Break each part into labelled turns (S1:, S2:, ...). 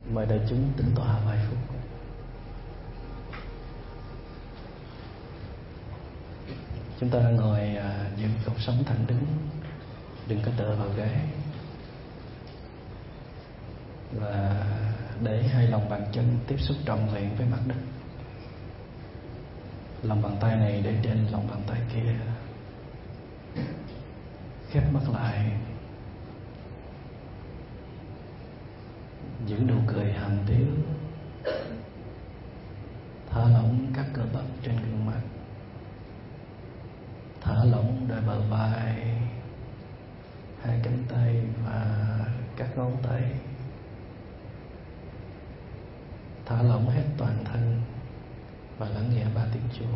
S1: Mời đại chúng tĩnh tọa vài phút. Chúng ta ngồi giữ cột sống thẳng đứng, đừng có tựa vào ghế, và để hai lòng bàn chân tiếp xúc trọn vẹn với mặt đất. Lòng bàn tay này để trên lòng bàn tay kia. Khép mắt lại, giữ nụ cười hàm tiếu, thả lỏng các cơ bắp trên gương mặt, thả lỏng đôi bờ vai, hai cánh tay và các ngón tay, thả lỏng hết toàn thân và lắng nghe 3 tiếng chuông.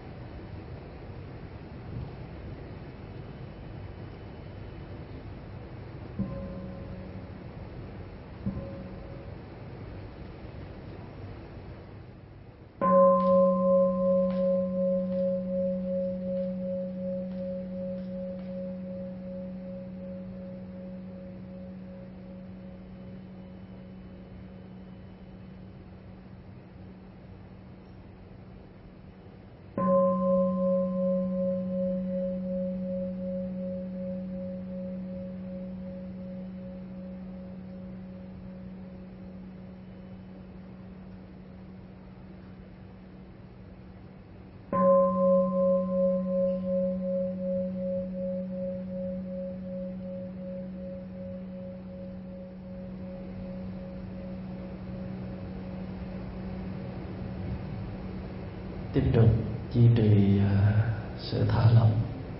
S1: Tiếp tục duy trì sự thả lỏng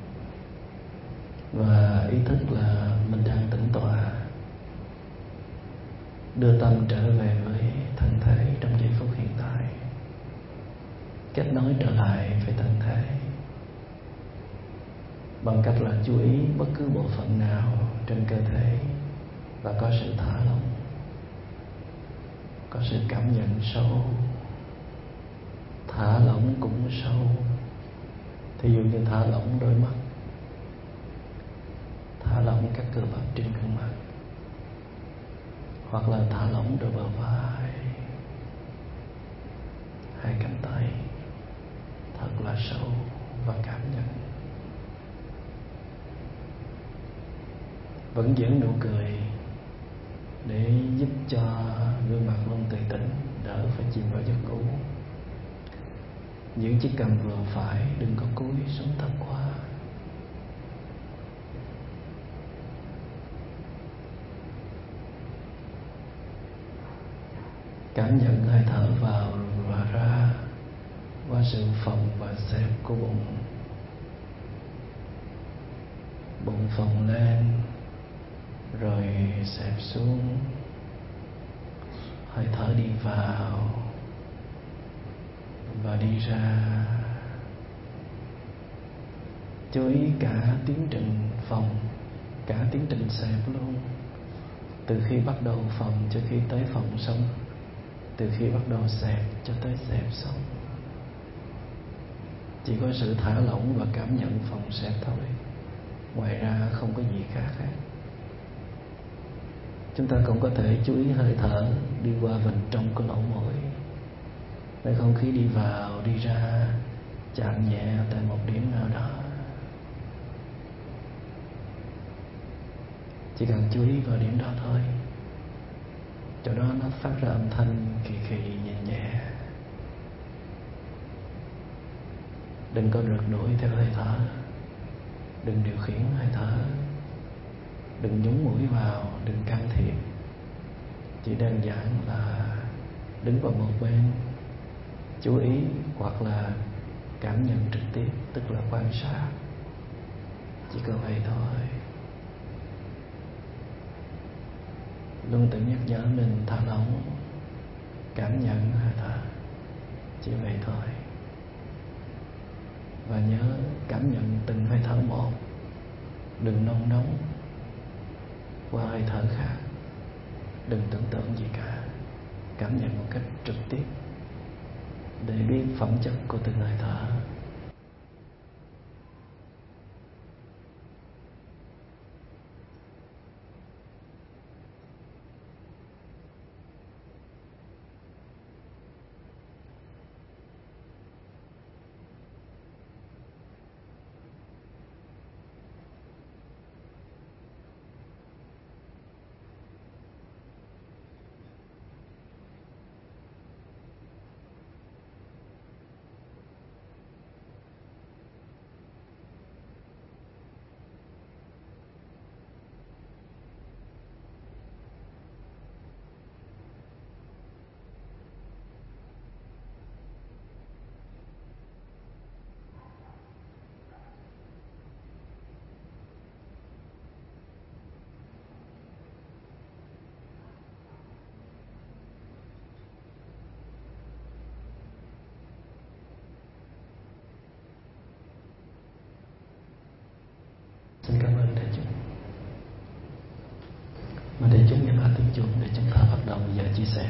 S1: và ý thức là mình đang tĩnh tọa, đưa tâm trở về với thân thể trong giây phút hiện tại, kết nối trở lại với thân thể bằng cách là chú ý bất cứ bộ phận nào trên cơ thể và có sự thả lỏng, có sự cảm nhận sâu. Thả lỏng cũng sâu. Thí dụ như thả lỏng đôi mắt, thả lỏng các cơ bắp trên gương mặt, hoặc là thả lỏng đôi bờ vai, hai cánh tay thật là sâu và cảm nhận. Vẫn giữ nụ cười để giúp cho gương mặt luôn tươi tỉnh, đỡ phải chìm vào giấc ngủ. Giữ chiếc cằm vừa phải, đừng có cúi xuống thấp quá. Cảm nhận hơi thở vào và ra qua sự phồng và xẹp của bụng. Bụng phồng lên rồi xẹp xuống. Hơi thở đi vào và đi ra. Chú ý cả tiến trình phồng, cả tiến trình xẹp luôn. Từ khi bắt đầu phồng cho khi tới phồng xong, từ khi bắt đầu xẹp cho tới xẹp xong. Chỉ có sự thả lỏng và cảm nhận phồng xẹp thôi. Ngoài ra không có gì khác hết. Chúng ta cũng có thể chú ý hơi thở đi qua vành trong của lỗ mũi, để không khí đi vào đi ra, chạm nhẹ tại một điểm nào đó. Chỉ cần chú ý vào điểm đó thôi. Chỗ đó nó phát ra âm thanh khì khì nhẹ nhẹ. Đừng có rượt đuổi theo hơi thở, đừng điều khiển hơi thở, đừng nhúng mũi vào, đừng can thiệp. Chỉ đơn giản là đứng vào một bên, chú ý hoặc là cảm nhận trực tiếp, tức là quan sát. Chỉ cần vậy thôi. Luôn tự nhắc nhở mình thả lỏng, cảm nhận hơi thở. Chỉ vậy thôi. Và nhớ cảm nhận từng hơi thở một, đừng nôn nóng qua hơi thở khác. Đừng tưởng tượng gì cả. Cảm nhận một cách trực tiếp để biết phẩm chất của từng hơi thở. chuông để chúng ta bắt đầu giờ chia sẻ.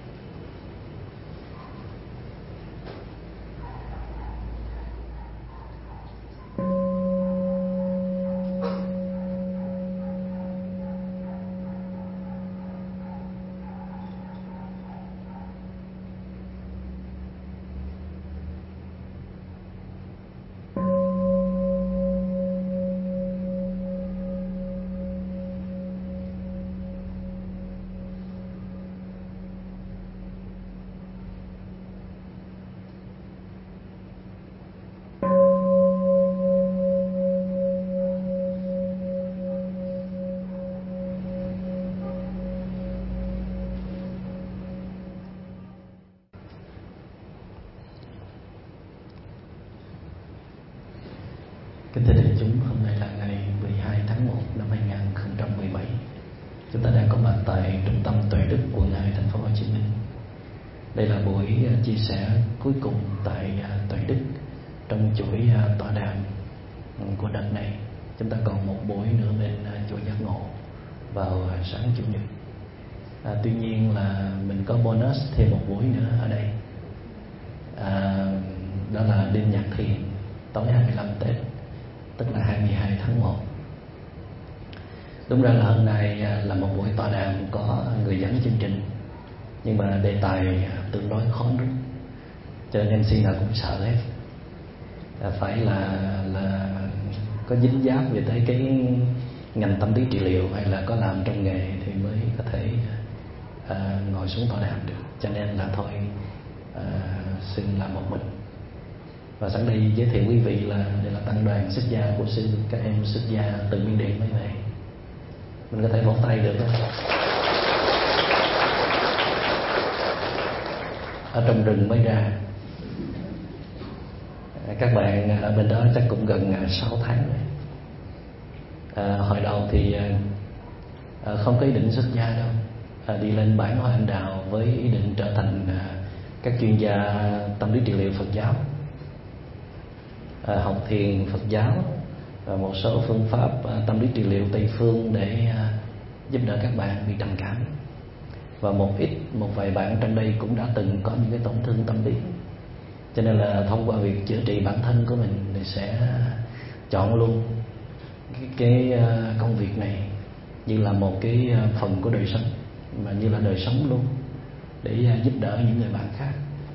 S1: Kính thưa đại chúng, hôm nay là ngày 12 tháng 1 năm 2017. Chúng ta đang có mặt tại Trung tâm Tuệ Đức, quận 2, thành phố Hồ Chí Minh. Đây là buổi chia sẻ cuối cùng tại Tuệ Đức trong chuỗi tọa đàm của đợt này. Chúng ta còn một buổi nữa bên chùa Giác Ngộ vào sáng Chủ nhật. Tuy nhiên là mình có bonus thêm một buổi nữa ở đây. Đó là đêm nhạc thiền tối 25 Tết, tức là 22 tháng 1. Đúng ra là hôm nay là một buổi tọa đàm có người dẫn chương trình, nhưng mà đề tài tương đối khó nuốt, cho nên MC nào cũng sợ hết. Phải là có dính dáp về tới cái ngành tâm lý trị liệu hay là có làm trong nghề thì mới có thể ngồi xuống tọa đàm được. Cho nên là thôi xin làm một mình. Và sẵn đây giới thiệu quý vị là đây là tăng đoàn xuất gia của sư, các em xuất gia từ Miến Điện mới về. Mình có thể vỗ tay được không? Ở trong rừng mới ra. Các bạn ở bên đó chắc cũng gần 6 tháng rồi. Hồi đầu thì không có ý định xuất gia đâu. Đi lên Bản Hoa Anh Đào với ý định trở thành các chuyên gia tâm lý trị liệu Phật giáo, học thiền Phật giáo và một số phương pháp tâm lý trị liệu Tây phương để giúp đỡ các bạn bị trầm cảm. Và một vài bạn trong đây cũng đã từng có những cái tổn thương tâm lý, cho nên là thông qua việc chữa trị bản thân của mình thì sẽ chọn luôn cái công việc này như là một cái phần của đời sống, mà như là đời sống luôn, để giúp đỡ những người bạn khác.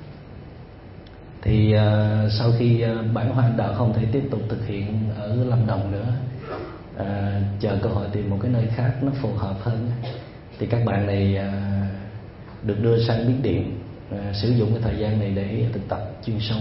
S1: Thì sau khi Bản Hoa Anh Đào không thể tiếp tục thực hiện ở Lâm Đồng nữa, chờ cơ hội tìm một cái nơi khác nó phù hợp hơn, thì các bạn này được đưa sang Miến Điện, sử dụng cái thời gian này để thực tập chuyên sâu.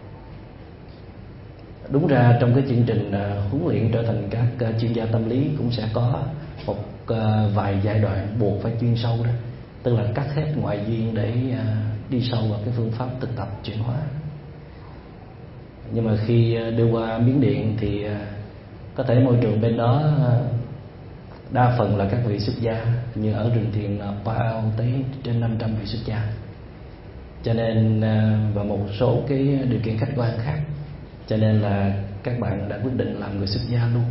S1: Đúng ra trong cái chương trình huấn luyện trở thành các chuyên gia tâm lý cũng sẽ có một vài giai đoạn buộc phải chuyên sâu đó, tức là cắt hết ngoại duyên để đi sâu vào cái phương pháp thực tập chuyển hóa. Nhưng mà khi đưa qua Miến Điện thì có thể môi trường bên đó đa phần là các vị xuất gia, như ở rừng thiền Pao tới trên 500 vị xuất gia, cho nên và một số cái điều kiện khách quan khác, cho nên là các bạn đã quyết định làm người xuất gia luôn.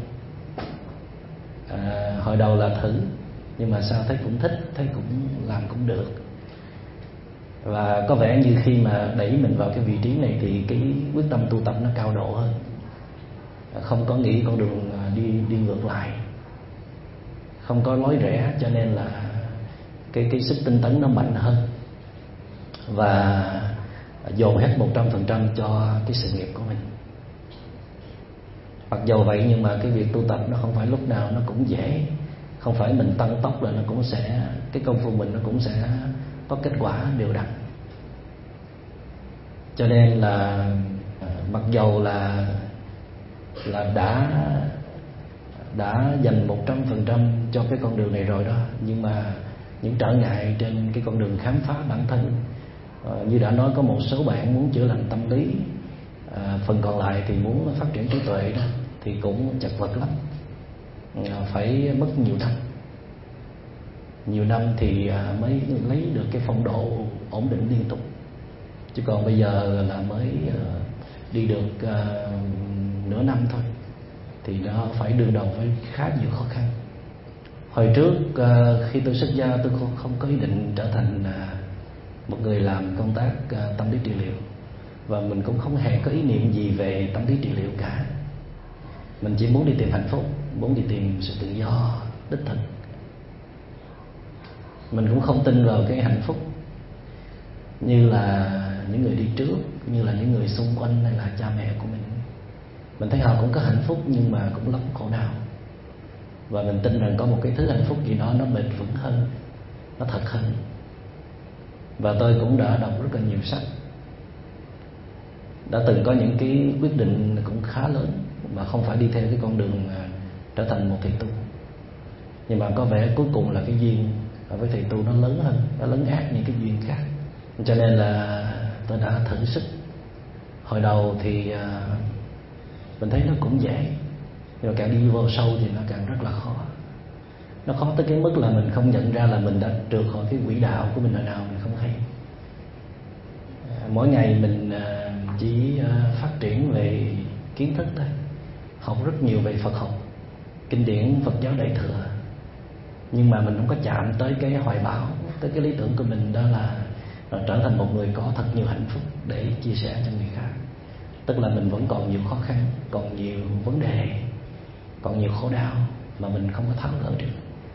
S1: Hồi đầu là thử, nhưng mà sao thấy cũng thích, thấy cũng làm cũng được. Và có vẻ như khi mà đẩy mình vào cái vị trí này thì cái quyết tâm tu tập nó cao độ hơn, không có nghĩ con đường đi ngược lại, không có lối rẽ, cho nên là cái sức tinh tấn nó mạnh hơn và dồn hết 100% cho cái sự nghiệp của mình. Mặc dầu vậy nhưng mà cái việc tu tập nó không phải lúc nào nó cũng dễ, không phải mình tăng tốc là nó cũng sẽ, cái công phu mình nó cũng sẽ có kết quả đều đặn. Cho nên là mặc dầu là đã dành 100% cho cái con đường này rồi đó, nhưng mà những trở ngại trên cái con đường khám phá bản thân, như đã nói, có một số bạn muốn chữa lành tâm lý, phần còn lại thì muốn phát triển trí tuệ đó, thì cũng chật vật lắm, phải mất nhiều năm thì mới lấy được cái phong độ ổn định liên tục. Chứ còn bây giờ là mới đi được nửa năm thôi, thì nó phải đương đầu với khá nhiều khó khăn. Hồi trước khi tôi xuất gia, tôi không có ý định trở thành một người làm công tác tâm lý trị liệu, và mình cũng không hề có ý niệm gì về tâm lý trị liệu cả. Mình chỉ muốn đi tìm hạnh phúc, muốn đi tìm sự tự do đích thực. Mình cũng không tin vào cái hạnh phúc như là những người đi trước, như là những người xung quanh hay là cha mẹ của mình. Mình thấy họ cũng có hạnh phúc nhưng mà cũng lắm khổ đau. Và mình tin rằng có một cái thứ hạnh phúc gì đó nó bền vững hơn, nó thật hơn. Và tôi cũng đã đọc rất là nhiều sách, đã từng có những cái quyết định cũng khá lớn mà không phải đi theo cái con đường trở thành một thầy tu. Nhưng mà có vẻ cuối cùng là cái duyên với thầy tu nó lớn hơn, nó lấn át những cái duyên khác. Cho nên là tôi đã thử sức. Hồi đầu thì mình thấy nó cũng dễ, nhưng mà càng đi vô sâu thì nó càng rất là khó. Nó khó tới cái mức là mình không nhận ra là mình đã trượt khỏi cái quỹ đạo của mình hồi nào mình không hay. Mỗi ngày mình chỉ phát triển về kiến thức thôi, học rất nhiều về Phật học, kinh điển Phật giáo Đại Thừa, nhưng mà mình không có chạm tới cái hoài bão, tới cái lý tưởng của mình, đó là trở thành một người có thật nhiều hạnh phúc để chia sẻ cho người khác. Tức là mình vẫn còn nhiều khó khăn, còn nhiều vấn đề, còn nhiều khổ đau mà mình không có tháo gỡ được.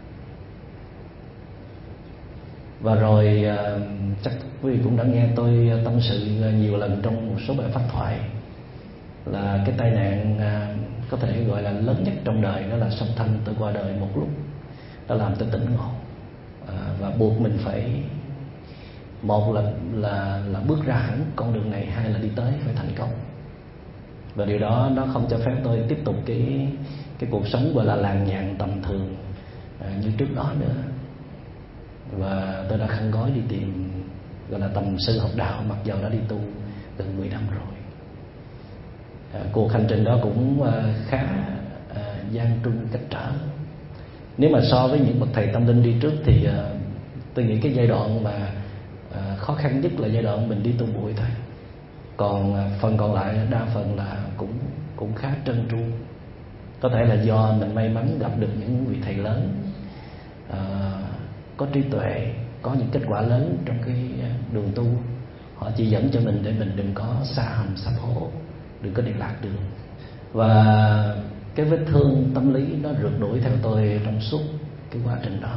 S1: Và rồi chắc quý vị cũng đã nghe tôi tâm sự nhiều lần trong một số bài pháp thoại là cái tai nạn có thể gọi là lớn nhất trong đời, đó là song thân tôi qua đời một lúc. Nó làm tôi tỉnh ngộ và buộc mình phải, một là bước ra hẳn con đường này, hai là đi tới phải thành công. Và điều đó nó không cho phép tôi tiếp tục cái cuộc sống gọi là làng nhàng tầm thường như trước đó nữa. Và tôi đã khăn gói đi tìm gọi là tầm sư học đạo, mặc dầu đã đi tu gần 10 năm rồi. Cuộc hành trình đó cũng khá gian truân cách trở. Nếu mà so với những bậc thầy tâm linh đi trước thì tôi nghĩ cái giai đoạn mà khó khăn nhất là giai đoạn mình đi tu bụi thôi. Còn phần còn lại đa phần là cũng khá trơn tru. Có thể là do mình may mắn gặp được những vị thầy lớn có trí tuệ, có những kết quả lớn trong cái đường tu. Họ chỉ dẫn cho mình để mình đừng có sa hầm sám hố, đừng có đi lạc đường. Và cái vết thương tâm lý nó rượt đuổi theo tôi trong suốt cái quá trình đó.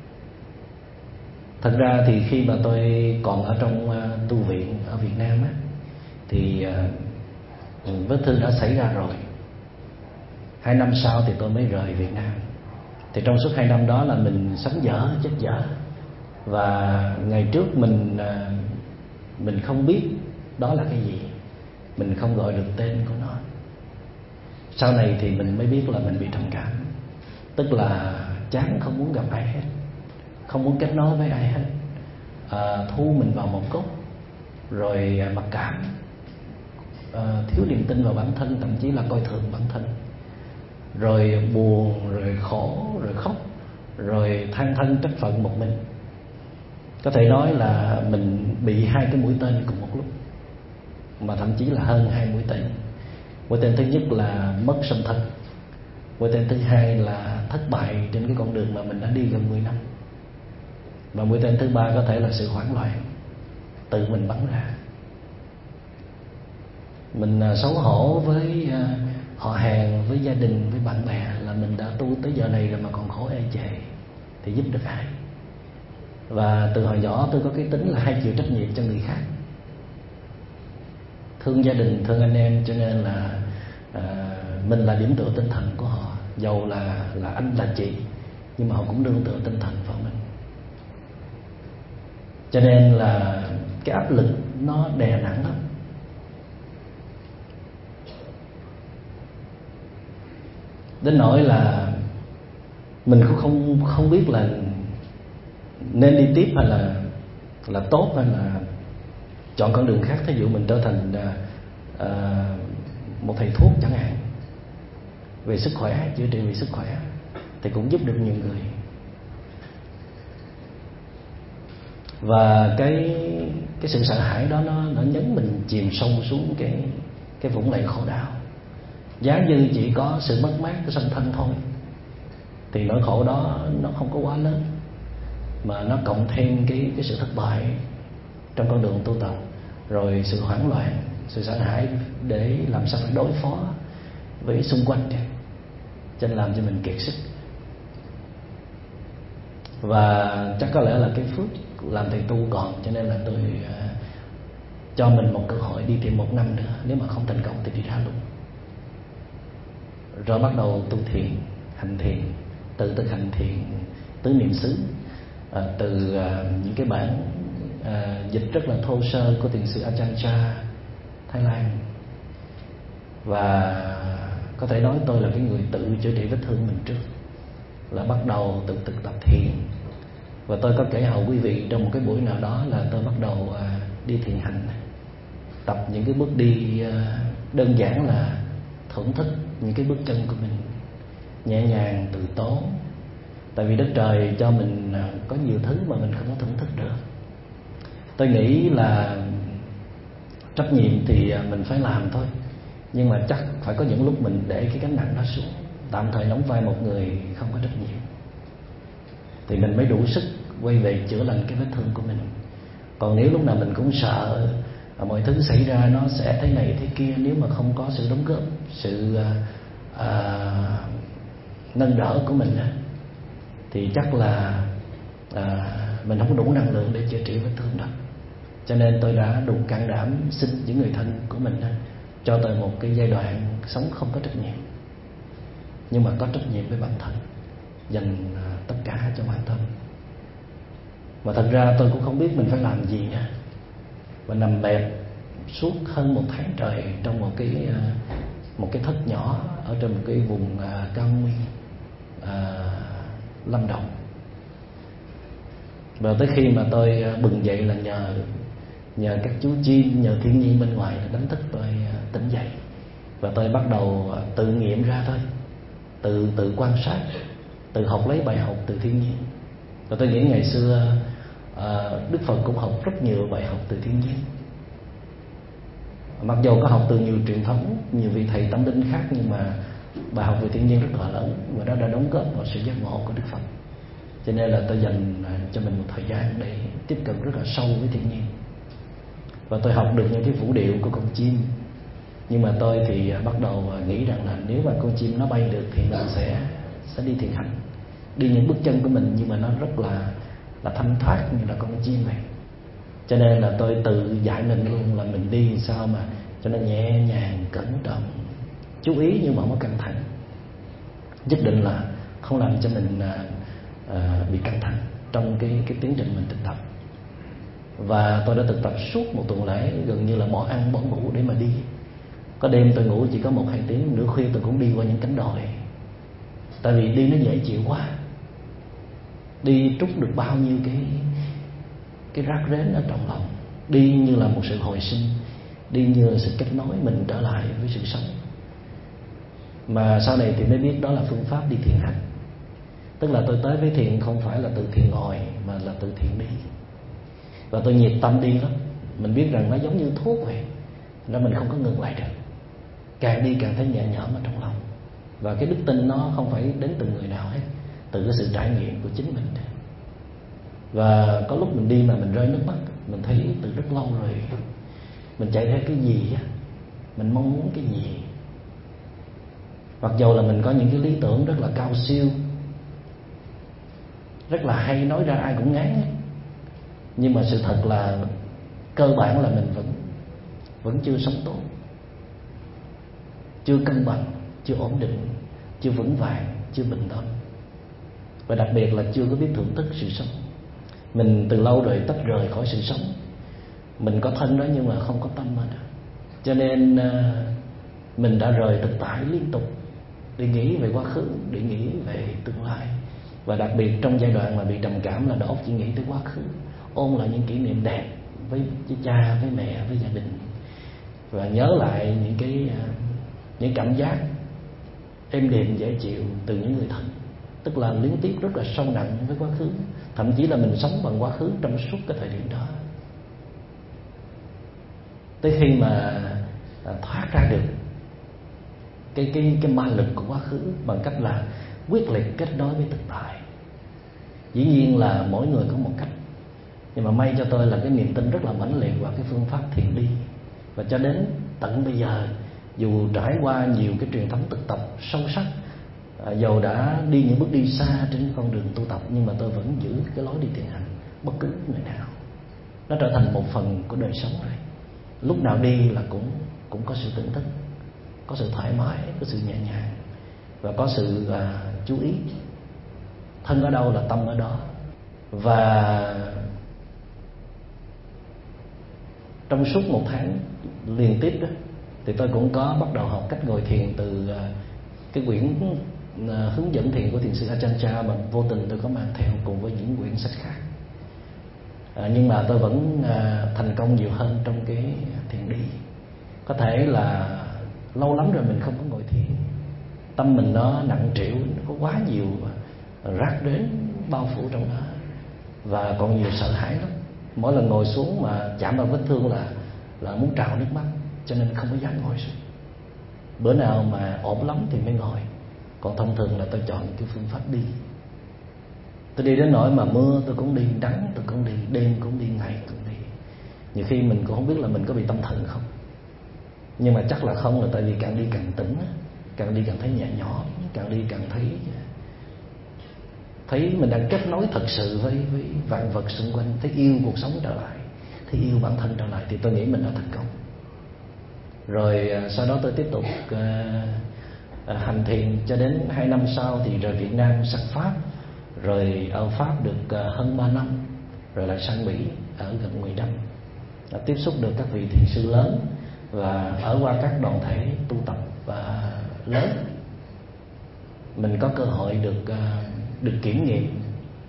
S1: Thật ra thì khi mà tôi còn ở trong tu viện ở Việt Nam á, thì vết thương đã xảy ra rồi. 2 năm sau thì tôi mới rời Việt Nam. Thì trong suốt 2 năm đó là mình sống dở chết dở. Và ngày trước mình không biết đó là cái gì, mình không gọi được tên của nó. Sau này thì mình mới biết là mình bị trầm cảm, tức là chán không muốn gặp ai hết, không muốn kết nối với ai hết, thu mình vào một góc, rồi mặc cảm, thiếu niềm tin vào bản thân, thậm chí là coi thường bản thân, rồi buồn, rồi khổ, rồi khóc, rồi than thân trách phận một mình. Có thể nói là mình bị 2 cái mũi tên cùng một lúc, mà thậm chí là hơn 2 mũi tên. Mũi tên thứ nhất là mất song thân, mũi tên thứ hai là thất bại trên cái con đường mà mình đã đi gần 10 năm, và mũi tên thứ ba có thể là sự hoảng loạn tự mình bắn ra. Mình xấu hổ với họ hàng, với gia đình, với bạn bè là mình đã tu tới giờ này rồi mà còn khổ ê chề thì giúp được ai. Và từ hồi nhỏ tôi có cái tính là hay chịu trách nhiệm cho người khác, thương gia đình, thương anh em, cho nên là mình là điểm tựa tinh thần của họ. Dầu là anh là chị, nhưng mà họ cũng nương tựa tinh thần vào mình. Cho nên là cái áp lực nó đè nặng lắm. Đến nỗi là mình cũng không biết là nên đi tiếp hay là tốt, hay là chọn con đường khác. Thí dụ mình trở thành một thầy thuốc chẳng hạn, về sức khỏe, chữa trị về sức khỏe thì cũng giúp được nhiều người. Và cái sự sợ hãi đó nó nhấn mình chìm sâu xuống cái vũng lầy khổ đau. Giá như chỉ có sự mất mát của sanh thân thôi, thì nỗi khổ đó nó không có quá lớn, mà nó cộng thêm cái sự thất bại trong con đường tu tập, rồi sự hoảng loạn, sự sợ hãi để làm sao để đối phó với xung quanh, cho nên làm cho mình kiệt sức. Và chắc có lẽ là cái phước làm thầy tu còn, cho nên là tôi cho mình một cơ hội đi thêm 1 năm nữa. Nếu mà không thành công thì đi ra luôn. Rồi bắt đầu tu thiền, hành thiền, tự thực hành thiền tứ niệm xứ, từ những cái bản dịch rất là thô sơ của thiền sư Ajahn Chah Thái Lan. Và có thể nói tôi là cái người tự chữa trị vết thương mình trước, là bắt đầu tự thực tập thiền. Và tôi có kể hậu quý vị trong một cái buổi nào đó là tôi bắt đầu đi thiền hành, tập những cái bước đi đơn giản là thưởng thức những cái bước chân của mình, nhẹ nhàng từ tốn. Tại vì đất trời cho mình có nhiều thứ mà mình không có thưởng thức được. Tôi nghĩ là trách nhiệm thì mình phải làm thôi, nhưng mà chắc phải có những lúc mình để cái gánh nặng đó xuống, tạm thời đóng vai một người không có trách nhiệm, thì mình mới đủ sức quay về chữa lành cái vết thương của mình. Còn nếu lúc nào mình cũng sợ mọi thứ xảy ra nó sẽ thế này thế kia, nếu mà không có sự đóng góp, sự nâng đỡ của mình thì chắc là mình không có đủ năng lượng để chữa trị vết thương đó. Cho nên tôi đã đủ can đảm xin những người thân của mình cho tôi một cái giai đoạn sống không có trách nhiệm, nhưng mà có trách nhiệm với bản thân, dành tất cả cho bản thân. Mà thật ra tôi cũng không biết mình phải làm gì nha. Và nằm bẹp suốt hơn 1 tháng trời trong một cái thất nhỏ ở trong một cái vùng cao nguyên Lâm Đồng. Và tới khi mà tôi bừng dậy là nhờ các chú chim, nhờ thiên nhiên bên ngoài đánh thức tôi tỉnh dậy. Và tôi bắt đầu tự nghiệm ra thôi, tự quan sát, tự học lấy bài học từ thiên nhiên. Và tôi nghĩ ngày xưa Đức Phật cũng học rất nhiều bài học từ thiên nhiên. Mặc dù có học từ nhiều truyền thống, nhiều vị thầy tâm linh khác, nhưng mà bài học về thiên nhiên rất là lớn, và đó đã đóng góp vào sự giác ngộ của Đức Phật. Cho nên là tôi dành cho mình một thời gian để tiếp cận rất là sâu với thiên nhiên. Và tôi học được những cái vũ điệu của con chim. Nhưng mà tôi thì bắt đầu nghĩ rằng là nếu mà con chim nó bay được thì mình sẽ đi thiền hành, đi những bước chân của mình, nhưng mà nó rất là thanh thoát như là con chim vậy. Cho nên là tôi tự dạy mình luôn là mình đi sao mà cho nó nhẹ nhàng, cẩn trọng, chú ý nhưng mà không có căng thẳng. Nhất định là không làm cho mình bị căng thẳng trong cái tiến trình mình thực tập. Và tôi đã thực tập suốt 1 tuần lễ, gần như là bỏ ăn bỏ ngủ để mà đi. Có đêm tôi ngủ chỉ có 1-2 tiếng, nửa khuya tôi cũng đi qua những cánh đồi. Tại vì đi nó dễ chịu quá, đi trút được bao nhiêu cái rác rến ở trong lòng, đi như là một sự hồi sinh, đi như là sự kết nối mình trở lại với sự sống. Mà sau này thì mới biết đó là phương pháp đi thiền hành. Tức là tôi tới với thiền không phải là từ thiền ngồi, mà là từ thiền đi. Và tôi nhiệt tâm đi lắm. Mình biết rằng nó giống như thuốc vậy, nên mình không có ngừng lại được. Càng đi càng thấy nhẹ nhõm ở trong lòng. Và cái đức tin nó không phải đến từng người nào hết, từ cái sự trải nghiệm của chính mình. Và có lúc mình đi mà mình rơi nước mắt, mình thấy từ rất lâu rồi mình chạy theo cái gì á, mình mong muốn cái gì. Mặc dù là mình có những cái lý tưởng rất là cao siêu, rất là hay, nói ra ai cũng ngán ấy. Nhưng mà sự thật là cơ bản là mình vẫn chưa sống tốt, chưa cân bằng, chưa ổn định, chưa vững vàng, chưa bình tâm. Và đặc biệt là chưa có biết thưởng thức sự sống. Mình từ lâu rồi tách rời khỏi sự sống. Mình có thân đó nhưng mà không có tâm mà. Cho nên mình đã rời thực tại liên tục, để nghĩ về quá khứ, để nghĩ về tương lai. Và đặc biệt trong giai đoạn mà bị trầm cảm là đầu óc chỉ nghĩ tới quá khứ, ôn lại những kỷ niệm đẹp với cha, với mẹ, với gia đình, và nhớ lại những cảm giác êm đềm dễ chịu từ những người thân. Tức là luyến tiếc rất là sâu nặng với quá khứ. Thậm chí là mình sống bằng quá khứ trong suốt cái thời điểm đó. Tới khi mà thoát ra được cái ma lực của quá khứ bằng cách là quyết liệt kết nối với thực tại. Dĩ nhiên là mỗi người có một cách, nhưng mà may cho tôi là cái niềm tin rất là mãnh liệt vào cái phương pháp thiền đi. Và cho đến tận bây giờ, dù trải qua nhiều cái truyền thống thực tập sâu sắc, dầu đã đi những bước đi xa trên con đường tu tập, nhưng mà tôi vẫn giữ cái lối đi thiền hành bất cứ ngày nào. Nó trở thành một phần của đời sống rồi. Lúc nào đi là cũng có sự tỉnh thức, có sự thoải mái, có sự nhẹ nhàng, và có sự chú ý. Thân ở đâu là tâm ở đó. Và trong suốt 1 tháng liên tiếp đó, thì tôi cũng có bắt đầu học cách ngồi thiền từ cái quyển hướng dẫn thiền của thiền sư Ajahn Chah mà vô tình tôi có mang theo cùng với những quyển sách khác. Nhưng mà tôi vẫn thành công nhiều hơn trong cái thiền đi. Có thể là lâu lắm rồi mình không có ngồi thiền, tâm mình nó nặng trĩu, nó có quá nhiều rác rến bao phủ trong đó, và còn nhiều sợ hãi lắm. Mỗi lần ngồi xuống mà chạm vào vết thương là muốn trào nước mắt, cho nên không có dám ngồi xuống. Bữa nào mà ổn lắm thì mới ngồi, còn thông thường là tôi chọn cái phương pháp đi. Tôi đi đến nỗi mà mưa tôi cũng đi, nắng tôi cũng đi, đêm cũng đi, ngày cũng đi. Nhiều khi mình cũng không biết là mình có bị tâm thần không, nhưng mà chắc là không, là tại vì càng đi càng tỉnh, càng đi càng thấy nhẹ nhõm, càng đi càng thấy mình đang kết nối thật sự với vạn vật xung quanh, thấy yêu cuộc sống trở lại, thấy yêu bản thân trở lại, thì tôi nghĩ mình đã thành công. Rồi sau đó tôi tiếp tục hành thiền cho đến 2 năm sau thì rời Việt Nam sang Pháp. Rồi ở Pháp được hơn 3 năm, rồi lại sang Mỹ ở gần 10 năm. Đã tiếp xúc được các vị thiền sư lớn và ở qua các đoàn thể tu tập và lớn, mình có cơ hội được kiểm nghiệm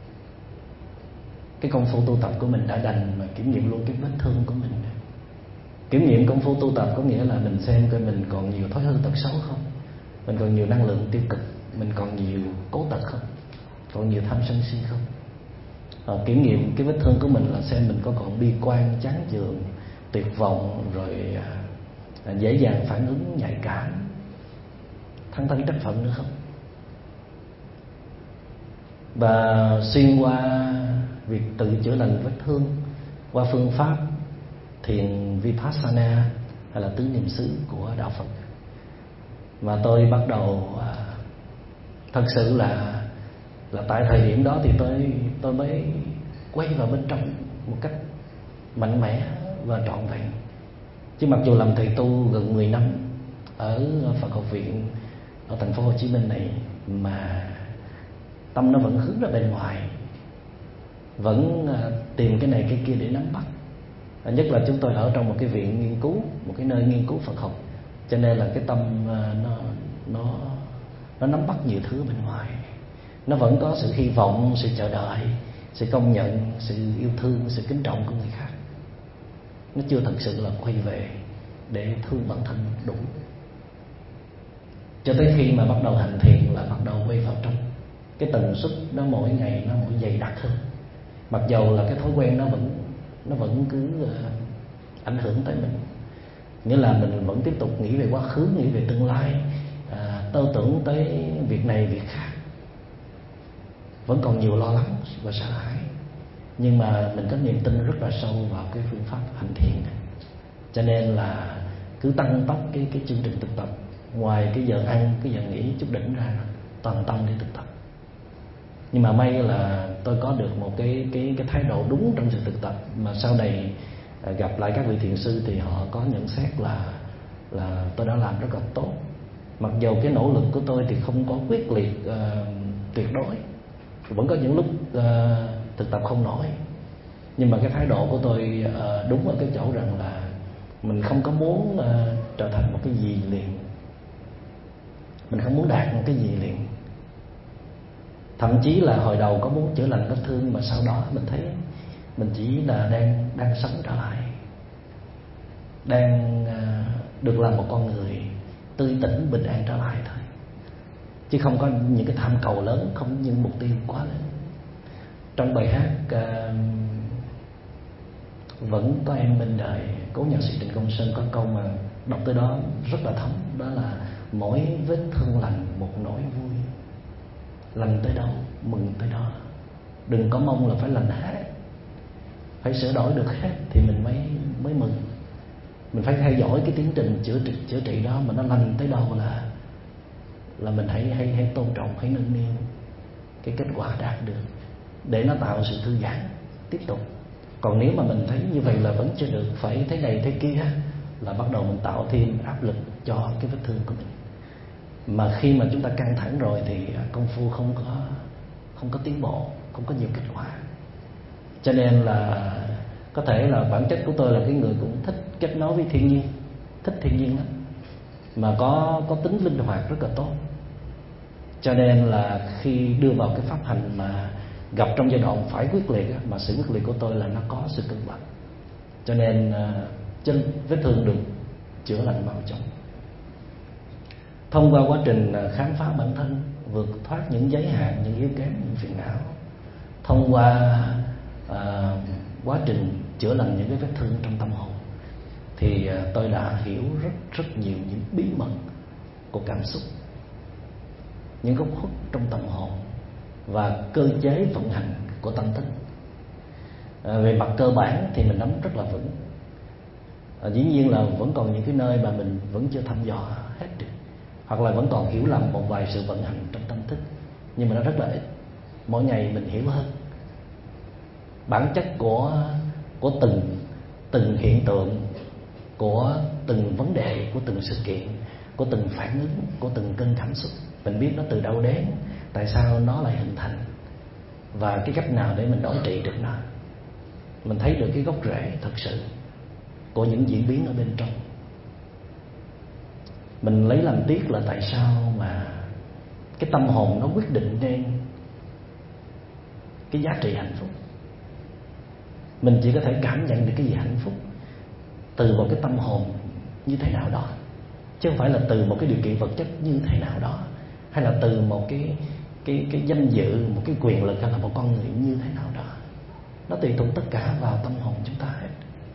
S1: cái công phu tu tập của mình đã đành, mà kiểm nghiệm luôn cái vết thương của mình. Kiểm nghiệm công phu tu tập có nghĩa là mình xem coi mình còn nhiều thói hư tật xấu không, mình còn nhiều năng lượng tiêu cực, mình còn nhiều cố tật không, còn nhiều tham sân si không. Kiểm nghiệm cái vết thương của mình là xem mình có còn bi quan, chán chường, tuyệt vọng, rồi dễ dàng phản ứng nhạy cảm, thăng thân trách phận nữa không. Và xuyên qua việc tự chữa lành vết thương qua phương pháp thiền Vipassana hay là tứ niệm xứ của đạo Phật, mà tôi bắt đầu thật sự là tại thời điểm đó thì tôi mới quay vào bên trong một cách mạnh mẽ và trọn vẹn. Chứ mặc dù làm thầy tu gần 10 năm ở Phật học viện ở thành phố Hồ Chí Minh này, mà tâm nó vẫn hướng ra bên ngoài, vẫn tìm cái này cái kia để nắm bắt. Nhất là chúng tôi ở trong một cái viện nghiên cứu, một cái nơi nghiên cứu Phật học, cho nên là cái tâm nó nắm bắt nhiều thứ bên ngoài. Nó vẫn có sự hy vọng, sự chờ đợi, sự công nhận, sự yêu thương, sự kính trọng của người khác. Nó chưa thật sự là quay về để thương bản thân đủ. Cho tới khi mà bắt đầu hành thiền là bắt đầu quay vào trong. Cái tần suất nó mỗi ngày nó mỗi dày đặc hơn. Mặc dầu là cái thói quen nó vẫn cứ ảnh hưởng tới mình. Nghĩa là mình vẫn tiếp tục nghĩ về quá khứ, nghĩ về tương lai, tư tưởng tới việc này việc khác, vẫn còn nhiều lo lắng và sợ hãi. Nhưng mà mình có niềm tin rất là sâu vào cái phương pháp hành thiền này, cho nên là cứ tăng tốc cái chương trình thực tập. Ngoài cái giờ ăn, cái giờ nghỉ chút đỉnh ra, toàn tâm để thực tập. Nhưng mà may là tôi có được một cái thái độ đúng trong sự thực tập, mà sau này gặp lại các vị thiền sư thì họ có nhận xét là tôi đã làm rất là tốt. Mặc dầu cái nỗ lực của tôi thì không có quyết liệt tuyệt đối, vẫn có những lúc thực tập không nổi, nhưng mà cái thái độ của tôi đúng ở cái chỗ rằng là mình không có muốn trở thành một cái gì liền, mình không muốn đạt một cái gì liền. Thậm chí là hồi đầu có muốn chữa lành vết thương, mà sau đó mình thấy mình chỉ là đang sống trở lại, đang được làm một con người tươi tỉnh, bình an trở lại thôi, chứ không có những cái tham cầu lớn, không có những mục tiêu quá lớn. Trong bài hát Vẫn Có Em Bên Đời, cố nhạc sĩ Trịnh Công Sơn có câu mà đọc tới đó rất là thấm, đó là mỗi vết thương lành một nỗi vui. lành tới đâu mừng tới đó. Đừng có mong là phải lành hết, phải sửa đổi được hết thì mình mới mừng. Mình phải theo dõi cái tiến trình chữa trị đó, mà nó lành tới đâu là mình hãy tôn trọng, hãy nâng niu cái kết quả đạt được để nó tạo sự thư giãn tiếp tục. Còn nếu mà mình thấy như vậy là vẫn chưa được, phải thế này thế kia, là bắt đầu mình tạo thêm áp lực cho cái vết thương của mình. Mà khi mà chúng ta căng thẳng rồi thì công phu không có tiến bộ, không có nhiều kết quả. Cho nên là có thể là bản chất của tôi là cái người cũng thích kết nối với thiên nhiên, thích thiên nhiên lắm, mà có tính linh hoạt rất là tốt. Cho nên là khi đưa vào cái pháp hành mà gặp trong giai đoạn phải quyết liệt, mà sự quyết liệt của tôi là nó có sự cân bằng, cho nên chân vết thương được chữa lành mau chóng. Thông qua quá trình khám phá bản thân, vượt thoát những giới hạn, những yếu kém, những phiền não, thông qua quá trình chữa lành những cái vết thương trong tâm hồn, thì tôi đã hiểu rất nhiều những bí mật của cảm xúc, những góc khuất trong tâm hồn và cơ chế vận hành của tâm thức. Về mặt cơ bản thì mình nắm rất là vững. Dĩ nhiên là vẫn còn những cái nơi mà mình vẫn chưa thăm dò hết được, hoặc là vẫn còn hiểu lầm một vài sự vận hành trong tâm thức, nhưng mà nó rất là ít. Mỗi ngày mình hiểu hơn bản chất của từng hiện tượng, của từng vấn đề, của từng sự kiện, của từng phản ứng, của từng cơn cảm xúc. Mình biết nó từ đâu đến, tại sao nó lại hình thành, và cái cách nào để mình đối trị được nó. Mình thấy được cái gốc rễ thật sự của những diễn biến ở bên trong. Mình lấy làm tiếc là tại sao mà cái tâm hồn nó quyết định nên cái giá trị hạnh phúc. Mình chỉ có thể cảm nhận được cái gì hạnh phúc từ một cái tâm hồn như thế nào đó, chứ không phải là từ một cái điều kiện vật chất như thế nào đó, hay là từ một cái danh dự, một cái quyền lực, hay là một con người như thế nào đó. Nó tùy thuộc tất cả vào tâm hồn chúng ta hết.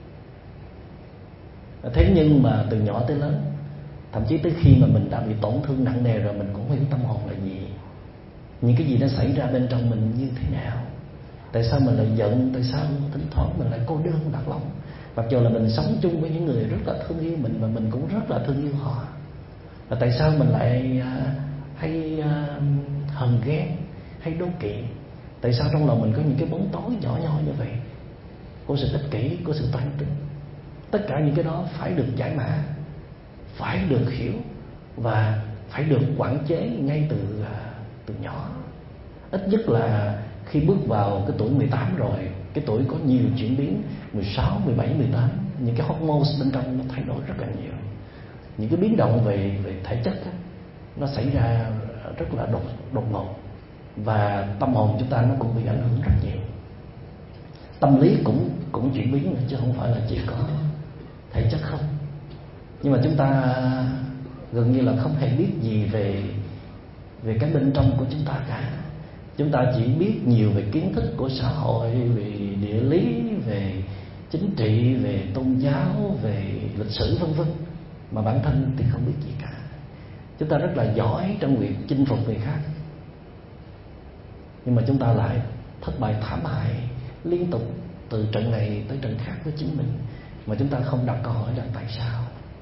S1: Thế nhưng mà từ nhỏ tới lớn, thậm chí tới khi mà mình đã bị tổn thương nặng nề rồi, mình cũng hiểu tâm hồn là gì, những cái gì nó xảy ra bên trong mình như thế nào. Tại sao mình lại giận, tại sao thỉnh thoảng mình lại cô đơn lạc lõng, mặc dù là mình sống chung với những người rất là thương yêu mình, và mình cũng rất là thương yêu họ. Và tại sao mình lại hay hờn ghen, hay đố kỵ? Tại sao trong lòng mình có những cái bóng tối nhỏ nhỏ như vậy, của sự ích kỷ, của sự toan tính? Tất cả những cái đó phải được giải mã, phải được hiểu, và phải được quản chế ngay từ nhỏ. Ít nhất là khi bước vào cái tuổi 18 rồi, cái tuổi có nhiều chuyển biến, 16, 17, 18, những cái hormones bên trong nó thay đổi rất là nhiều. Những cái biến động về thể chất á, nó xảy ra rất là đột ngột, và tâm hồn chúng ta nó cũng bị ảnh hưởng rất nhiều. Tâm lý cũng chuyển biến nữa, chứ không phải là chỉ có thể chất không. Nhưng mà chúng ta gần như là không hề biết gì về cái bên trong của chúng ta cả. Chúng ta chỉ biết nhiều về kiến thức của xã hội, về địa lý, về chính trị, về tôn giáo, về lịch sử vân vân, mà bản thân thì không biết gì cả. Chúng ta rất là giỏi trong việc chinh phục người khác, nhưng mà chúng ta lại thất bại thảm hại liên tục từ trận này tới trận khác với chính mình, mà chúng ta không đặt câu hỏi là tại sao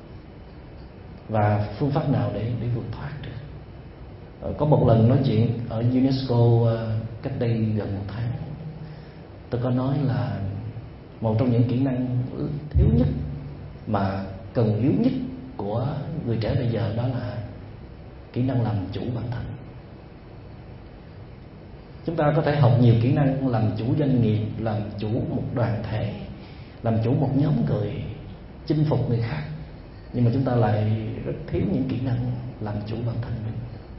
S1: và phương pháp nào để vượt thoát được. Có một lần nói chuyện ở UNESCO cách đây gần 1 tháng, tôi có nói là một trong những kỹ năng thiếu nhất mà cần yếu nhất của người trẻ bây giờ, đó là kỹ năng làm chủ bản thân. Chúng ta có thể học nhiều kỹ năng làm chủ doanh nghiệp, làm chủ một đoàn thể, làm chủ một nhóm người, chinh phục người khác, nhưng mà chúng ta lại rất thiếu những kỹ năng làm chủ bản thân mình.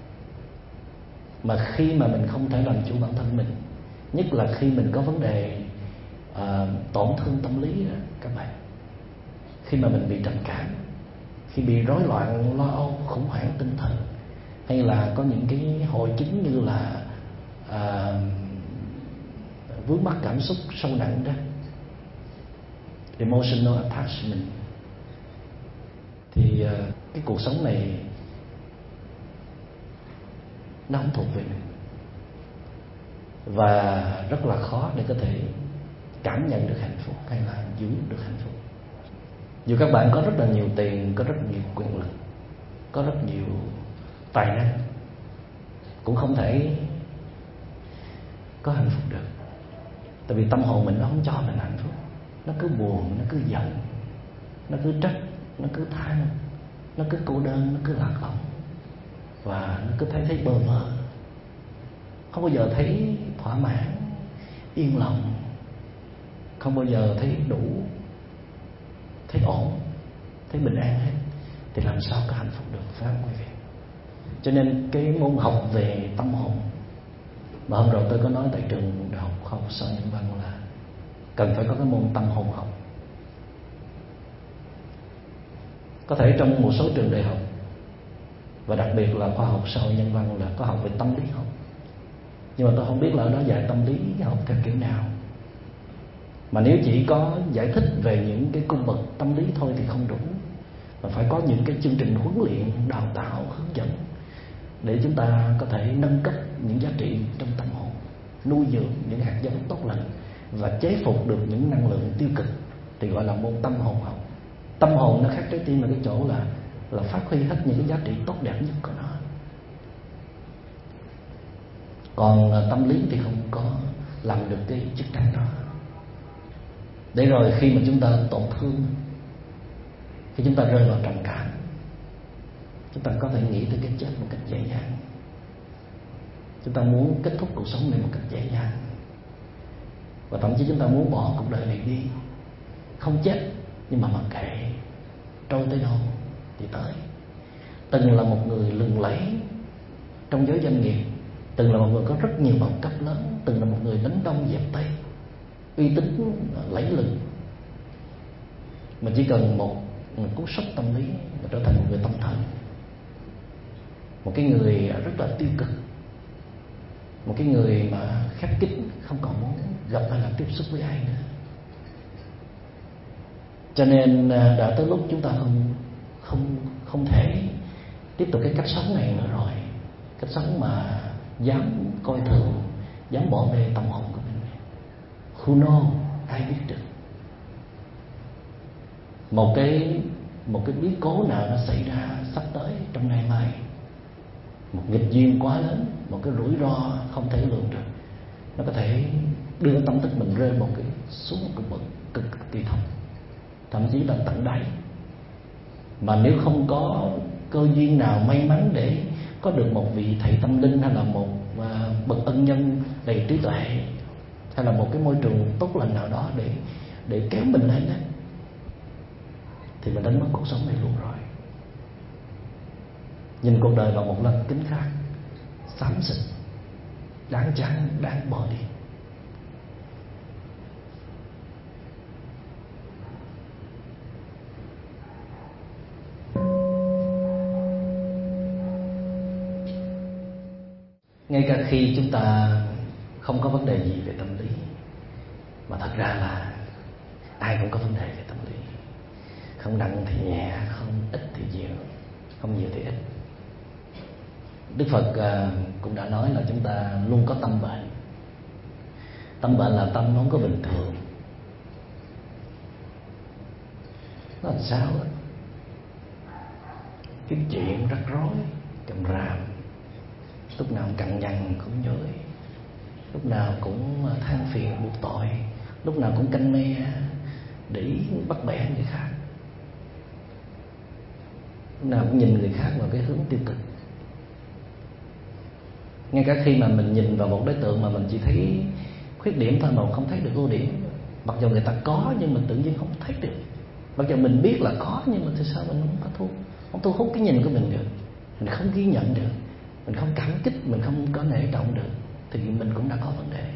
S1: Mà khi mà mình không thể làm chủ bản thân mình, nhất là khi mình có vấn đề tổn thương tâm lý đó các bạn, khi mà mình bị trầm cảm, khi bị rối loạn lo âu, khủng hoảng tinh thần, hay là có những cái hội chứng như là vướng mắc cảm xúc sâu nặng đó, emotional attachment, thì cái cuộc sống này nó không thuộc về mình. và rất là khó để có thể cảm nhận được hạnh phúc hay là giữ được hạnh phúc. Dù các bạn có rất là nhiều tiền, có rất nhiều quyền lực, có rất nhiều tài năng, cũng không thể có hạnh phúc được. Tại vì tâm hồn mình nó không cho mình hạnh phúc. Nó cứ buồn, nó cứ giận, nó cứ trách, nó cứ than, nó cứ cô đơn, nó cứ lạc lõng, và nó cứ thấy bơ vơ, không bao giờ thấy thỏa mãn, yên lòng, không bao giờ thấy đủ, thấy ổn, thấy bình an hết. Thì làm sao có hạnh phúc được, phải không quý vị? Cho nên cái môn học về tâm hồn mà hôm rồi tôi có nói tại trường đại học khoa học xã hội nhân văn là cần phải có cái môn tâm hồn học. Có thể trong một số trường đại học, và đặc biệt là khoa học xã hội nhân văn, là có học về tâm lý học, nhưng mà tôi không biết là ở đó dạy tâm lý học theo kiểu nào. Mà nếu chỉ có giải thích về những cái cung bậc tâm lý thôi thì không đủ, mà phải có những cái chương trình huấn luyện, đào tạo, hướng dẫn để chúng ta có thể nâng cấp những giá trị trong tâm hồn, nuôi dưỡng những hạt giống tốt lành và chế phục được những năng lượng tiêu cực, thì gọi là môn tâm hồn học. Tâm hồn nó khác trái tim ở cái chỗ là phát huy hết những cái giá trị tốt đẹp nhất của nó. Còn tâm lý thì không có làm được cái chức năng đó. Để rồi khi mà chúng ta tổn thương, khi chúng ta rơi vào trầm cảm, chúng ta có thể nghĩ tới cái chết một cách dễ dàng. Chúng ta muốn kết thúc cuộc sống này một cách dễ dàng, và thậm chí chúng ta muốn bỏ cuộc đời này đi, không chết nhưng mà mặc kệ, trôi tới đâu thì tới. Từng là một người lừng lẫy trong giới doanh nghiệp, từng là một người có rất nhiều bằng cấp lớn, từng là một người đánh đông dẹp tây, uy tín lẫy lừng, mà chỉ cần một cú sốc tâm lý mà trở thành một người tâm thần, một cái người rất là tiêu cực, một cái người mà khép kín, không còn muốn gặp hay là tiếp xúc với ai nữa. Cho nên đã tới lúc chúng ta không thể tiếp tục cái cách sống này nữa rồi. Cách sống mà dám coi thường, dám bỏ bê tâm hồn của mình. Who know, ai biết được. Một cái biến cố nào nó xảy ra sắp tới trong ngày mai, một nghịch duyên quá lớn, một cái rủi ro không thể lường được, nó có thể đưa tâm thức mình rơi xuống một cái bậc cực kỳ thấp, thậm chí là tận đáy. Mà nếu không có cơ duyên nào may mắn để có được một vị thầy tâm linh, hay là một bậc ân nhân đầy trí tuệ, hay là một cái môi trường tốt lành nào đó để kéo mình lên đó, thì mình đánh mất cuộc sống này luôn rồi. Nhìn cuộc đời bằng một lăng kính khác, xám xịt, đáng chán, đáng bỏ đi. Ngay cả khi chúng ta không có vấn đề gì về tâm lý, mà thật ra là ai cũng có vấn đề về tâm lý. Không nặng thì nhẹ, không ít thì nhiều, không nhiều thì ít. Đức Phật cũng đã nói là chúng ta luôn có tâm bệnh. Tâm bệnh là tâm không có bình thường. Nó làm sao đó? Cái chuyện rắc rối, càm ràm, lúc nào cũng cằn nhằn cũng nhối, lúc nào cũng than phiền buộc tội, lúc nào cũng canh me để ý bắt bẻ người khác, lúc nào cũng nhìn người khác vào cái hướng tiêu cực. Ngay cả khi mà mình nhìn vào một đối tượng mà mình chỉ thấy khuyết điểm thôi mà không thấy được ưu điểm, mặc dù người ta có nhưng mình tự nhiên không thấy được, mặc dù mình biết là có nhưng mà tại sao mình không thu hút cái nhìn của mình được, mình không ghi nhận được, mình không cảm kích, mình không có nể trọng được, thì mình cũng đã có vấn đề.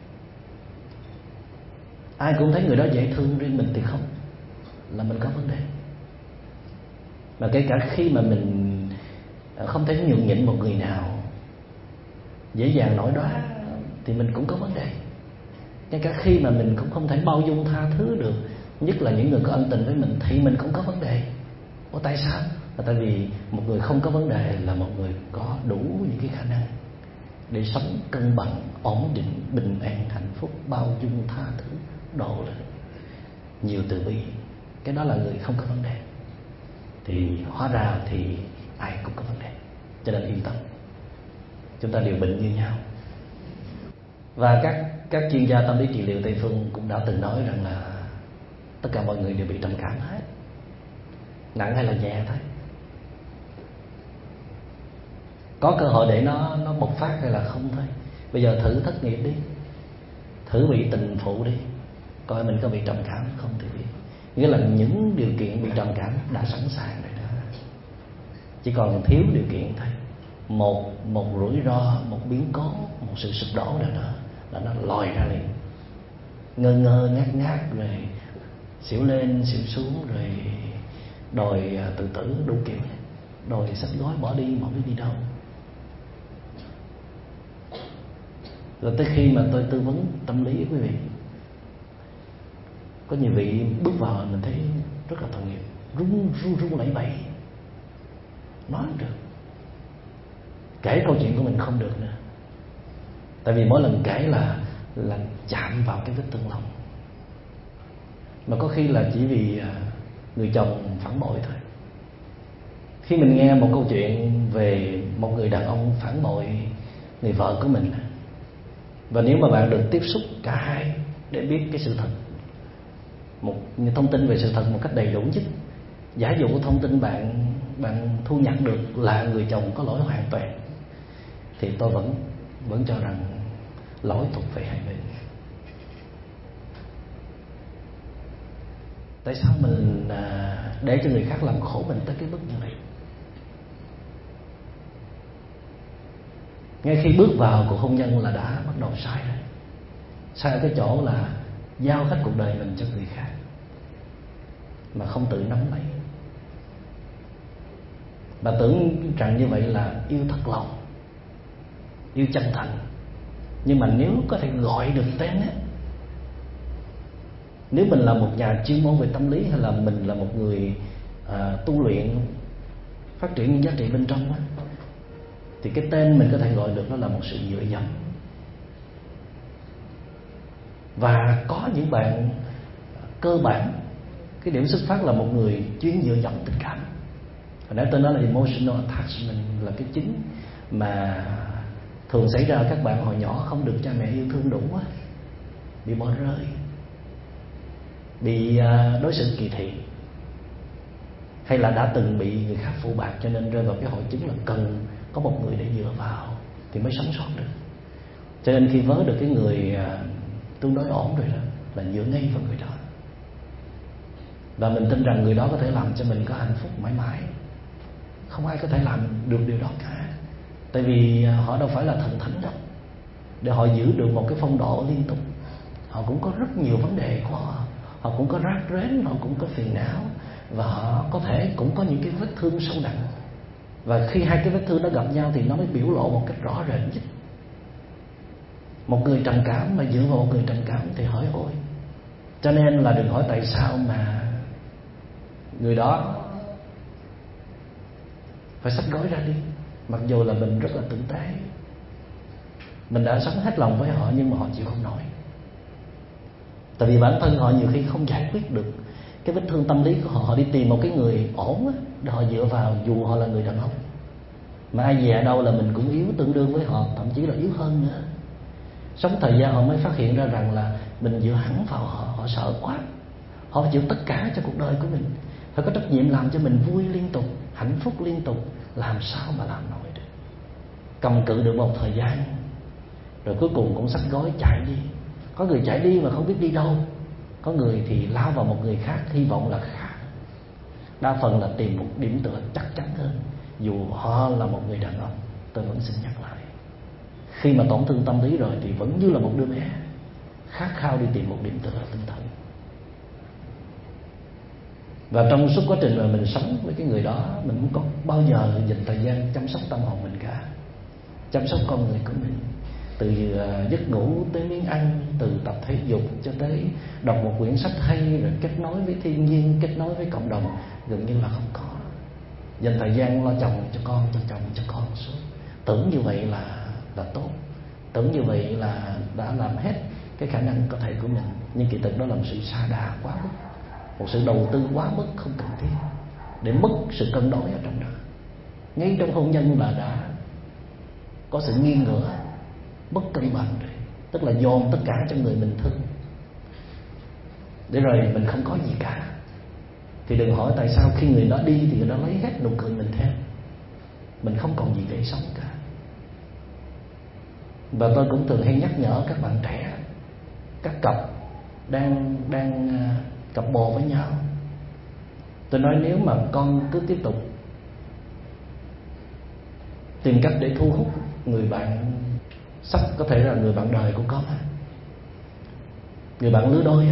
S1: Ai cũng thấy người đó dễ thương, riêng mình thì không, là mình có vấn đề. Mà kể cả khi mà mình không thể nhường nhịn một người nào, dễ dàng nổi đoá, thì mình cũng có vấn đề. Ngay cả khi mà mình cũng không thể bao dung tha thứ được, nhất là những người có ân tình với mình, thì mình cũng có vấn đề. Ủa tại sao? Là tại vì một người không có vấn đề là một người có đủ những cái khả năng để sống cân bằng, ổn định, bình an, hạnh phúc, bao dung, tha thứ, độ lượng, nhiều từ bi. Cái đó là người không có vấn đề. Thì hóa ra thì ai cũng có vấn đề, cho nên yên tâm, chúng ta đều bệnh như nhau. Và các chuyên gia tâm lý trị liệu Tây phương cũng đã từng nói rằng là tất cả mọi người đều bị trầm cảm hết, nặng hay là nhẹ thôi. Có cơ hội để nó bộc phát hay là không thôi. Bây giờ thử thất nghiệp đi, thử bị tình phụ đi, coi mình có bị trầm cảm không thì biết. Nghĩa là những điều kiện bị trầm cảm đã sẵn sàng rồi đó, chỉ còn thiếu điều kiện thôi. Một rủi ro, một biến cố, một sự sụp đổ nào đó là nó lòi ra liền, ngơ ngác rồi xỉu lên xỉu xuống, rồi đòi tự tử đủ kiểu, đòi xách gói bỏ đi, mà biết đi đâu. Rồi tới khi mà tôi tư vấn tâm lý quý vị, có nhiều vị bước vào mình thấy rất là tội nghiệp, run lẩy bẩy, nói không được, kể câu chuyện của mình không được nữa. Tại vì mỗi lần kể là chạm vào cái vết thương lòng. Mà có khi là chỉ vì người chồng phản bội thôi. Khi mình nghe một câu chuyện về một người đàn ông phản bội người vợ của mình, và nếu mà bạn được tiếp xúc cả hai để biết cái sự thật, một thông tin về sự thật một cách đầy đủ nhất, giả dụ thông tin bạn thu nhặt được là người chồng có lỗi hoàn toàn, thì tôi vẫn cho rằng lỗi thuộc về hai bên. Tại sao mình để cho người khác làm khổ mình tới cái mức như vậy? Ngay khi bước vào cuộc hôn nhân là đã bắt đầu sai rồi. Sai ở cái chỗ là giao hết cuộc đời mình cho người khác mà không tự nắm lấy. Bà tưởng rằng như vậy là yêu thật lòng, yêu chân thành. Nhưng mà nếu có thể gọi được tên á, nếu mình là một nhà chuyên môn về tâm lý, hay là mình là một người tu luyện, phát triển những giá trị bên trong á, thì cái tên mình có thể gọi được đó là một sự dựa dẫm. Và có những bạn cơ bản cái điểm xuất phát là một người chuyên dựa dẫm tình cảm. Hồi nãy tôi nói là emotional attachment là cái chính mà thường xảy ra các bạn hồi nhỏ không được cha mẹ yêu thương đủ á, bị bỏ rơi, bị đối xử kỳ thị, hay là đã từng bị người khác phụ bạc, cho nên rơi vào cái hội chứng là cần có một người để dựa vào thì mới sống sót được. Cho nên khi vớ được cái người tương đối ổn rồi đó là dựa ngay vào người đó, và mình tin rằng người đó có thể làm cho mình có hạnh phúc mãi mãi. Không ai có thể làm được điều đó cả, tại vì họ đâu phải là thần thánh đâu để họ giữ được một cái phong độ liên tục. Họ cũng có rất nhiều vấn đề của họ, họ cũng có rác rến, họ cũng có phiền não, và họ có thể cũng có những cái vết thương sâu nặng. Và khi hai cái vết thương đó gặp nhau thì nó mới biểu lộ một cách rõ rệt nhất. Một người trầm cảm mà dựa vào một người trầm cảm thì hỏi ôi. Cho nên là đừng hỏi tại sao mà người đó phải xách gói ra đi, mặc dù là mình rất là tử tế, mình đã sống hết lòng với họ, nhưng mà họ chịu không nổi. Tại vì bản thân họ nhiều khi không giải quyết được cái vết thương tâm lý của họ. Họ đi tìm một cái người ổn để họ dựa vào, dù họ là người đàn ông. Mà ai về đâu là mình cũng yếu tương đương với họ, thậm chí là yếu hơn nữa. Sống thời gian họ mới phát hiện ra rằng là mình dựa hẳn vào họ. Họ sợ quá, họ phải chịu tất cả cho cuộc đời của mình, phải có trách nhiệm làm cho mình vui liên tục, hạnh phúc liên tục. Làm sao mà làm nổi được? Cầm cự được một thời gian rồi cuối cùng cũng xách gói chạy đi. Có người chạy đi mà không biết đi đâu, có người thì lao vào một người khác, hy vọng là khác. Đa phần là tìm một điểm tựa chắc chắn hơn, dù họ là một người đàn ông. Tôi vẫn xin nhắc lại, khi mà tổn thương tâm lý rồi thì vẫn như là một đứa bé khát khao đi tìm một điểm tựa tinh thần. Và trong suốt quá trình mà mình sống với cái người đó, mình không có bao giờ dành thời gian chăm sóc tâm hồn mình cả, chăm sóc con người của mình. Từ giấc ngủ tới miếng ăn, từ tập thể dục cho tới đọc một quyển sách hay, rồi kết nối với thiên nhiên, kết nối với cộng đồng, gần như là không có. Dành thời gian lo chồng cho con, cho chồng cho con suốt. Tưởng như vậy là là tốt. Tưởng như vậy là đã làm hết cái khả năng có thể của mình, nhưng kỳ thực đó là một sự sa đà quá mức, một sự đầu tư quá mức không cần thiết, để mất sự cân đối ở trong đó. Ngay trong hôn nhân là đã có sự nghiêng ngửa, bất cân bằng rồi, tức là dồn tất cả cho người mình thương, để rồi mình không có gì cả. Thì đừng hỏi tại sao khi người đó đi thì người đó lấy hết nụ cười mình theo, mình không còn gì để sống cả. Và tôi cũng thường hay nhắc nhở các bạn trẻ, các cặp đang cặp bồ với nhau. Tôi nói nếu mà con cứ tiếp tục tìm cách để thu hút người bạn sắp có thể là người bạn đời của con, người bạn lứa đôi,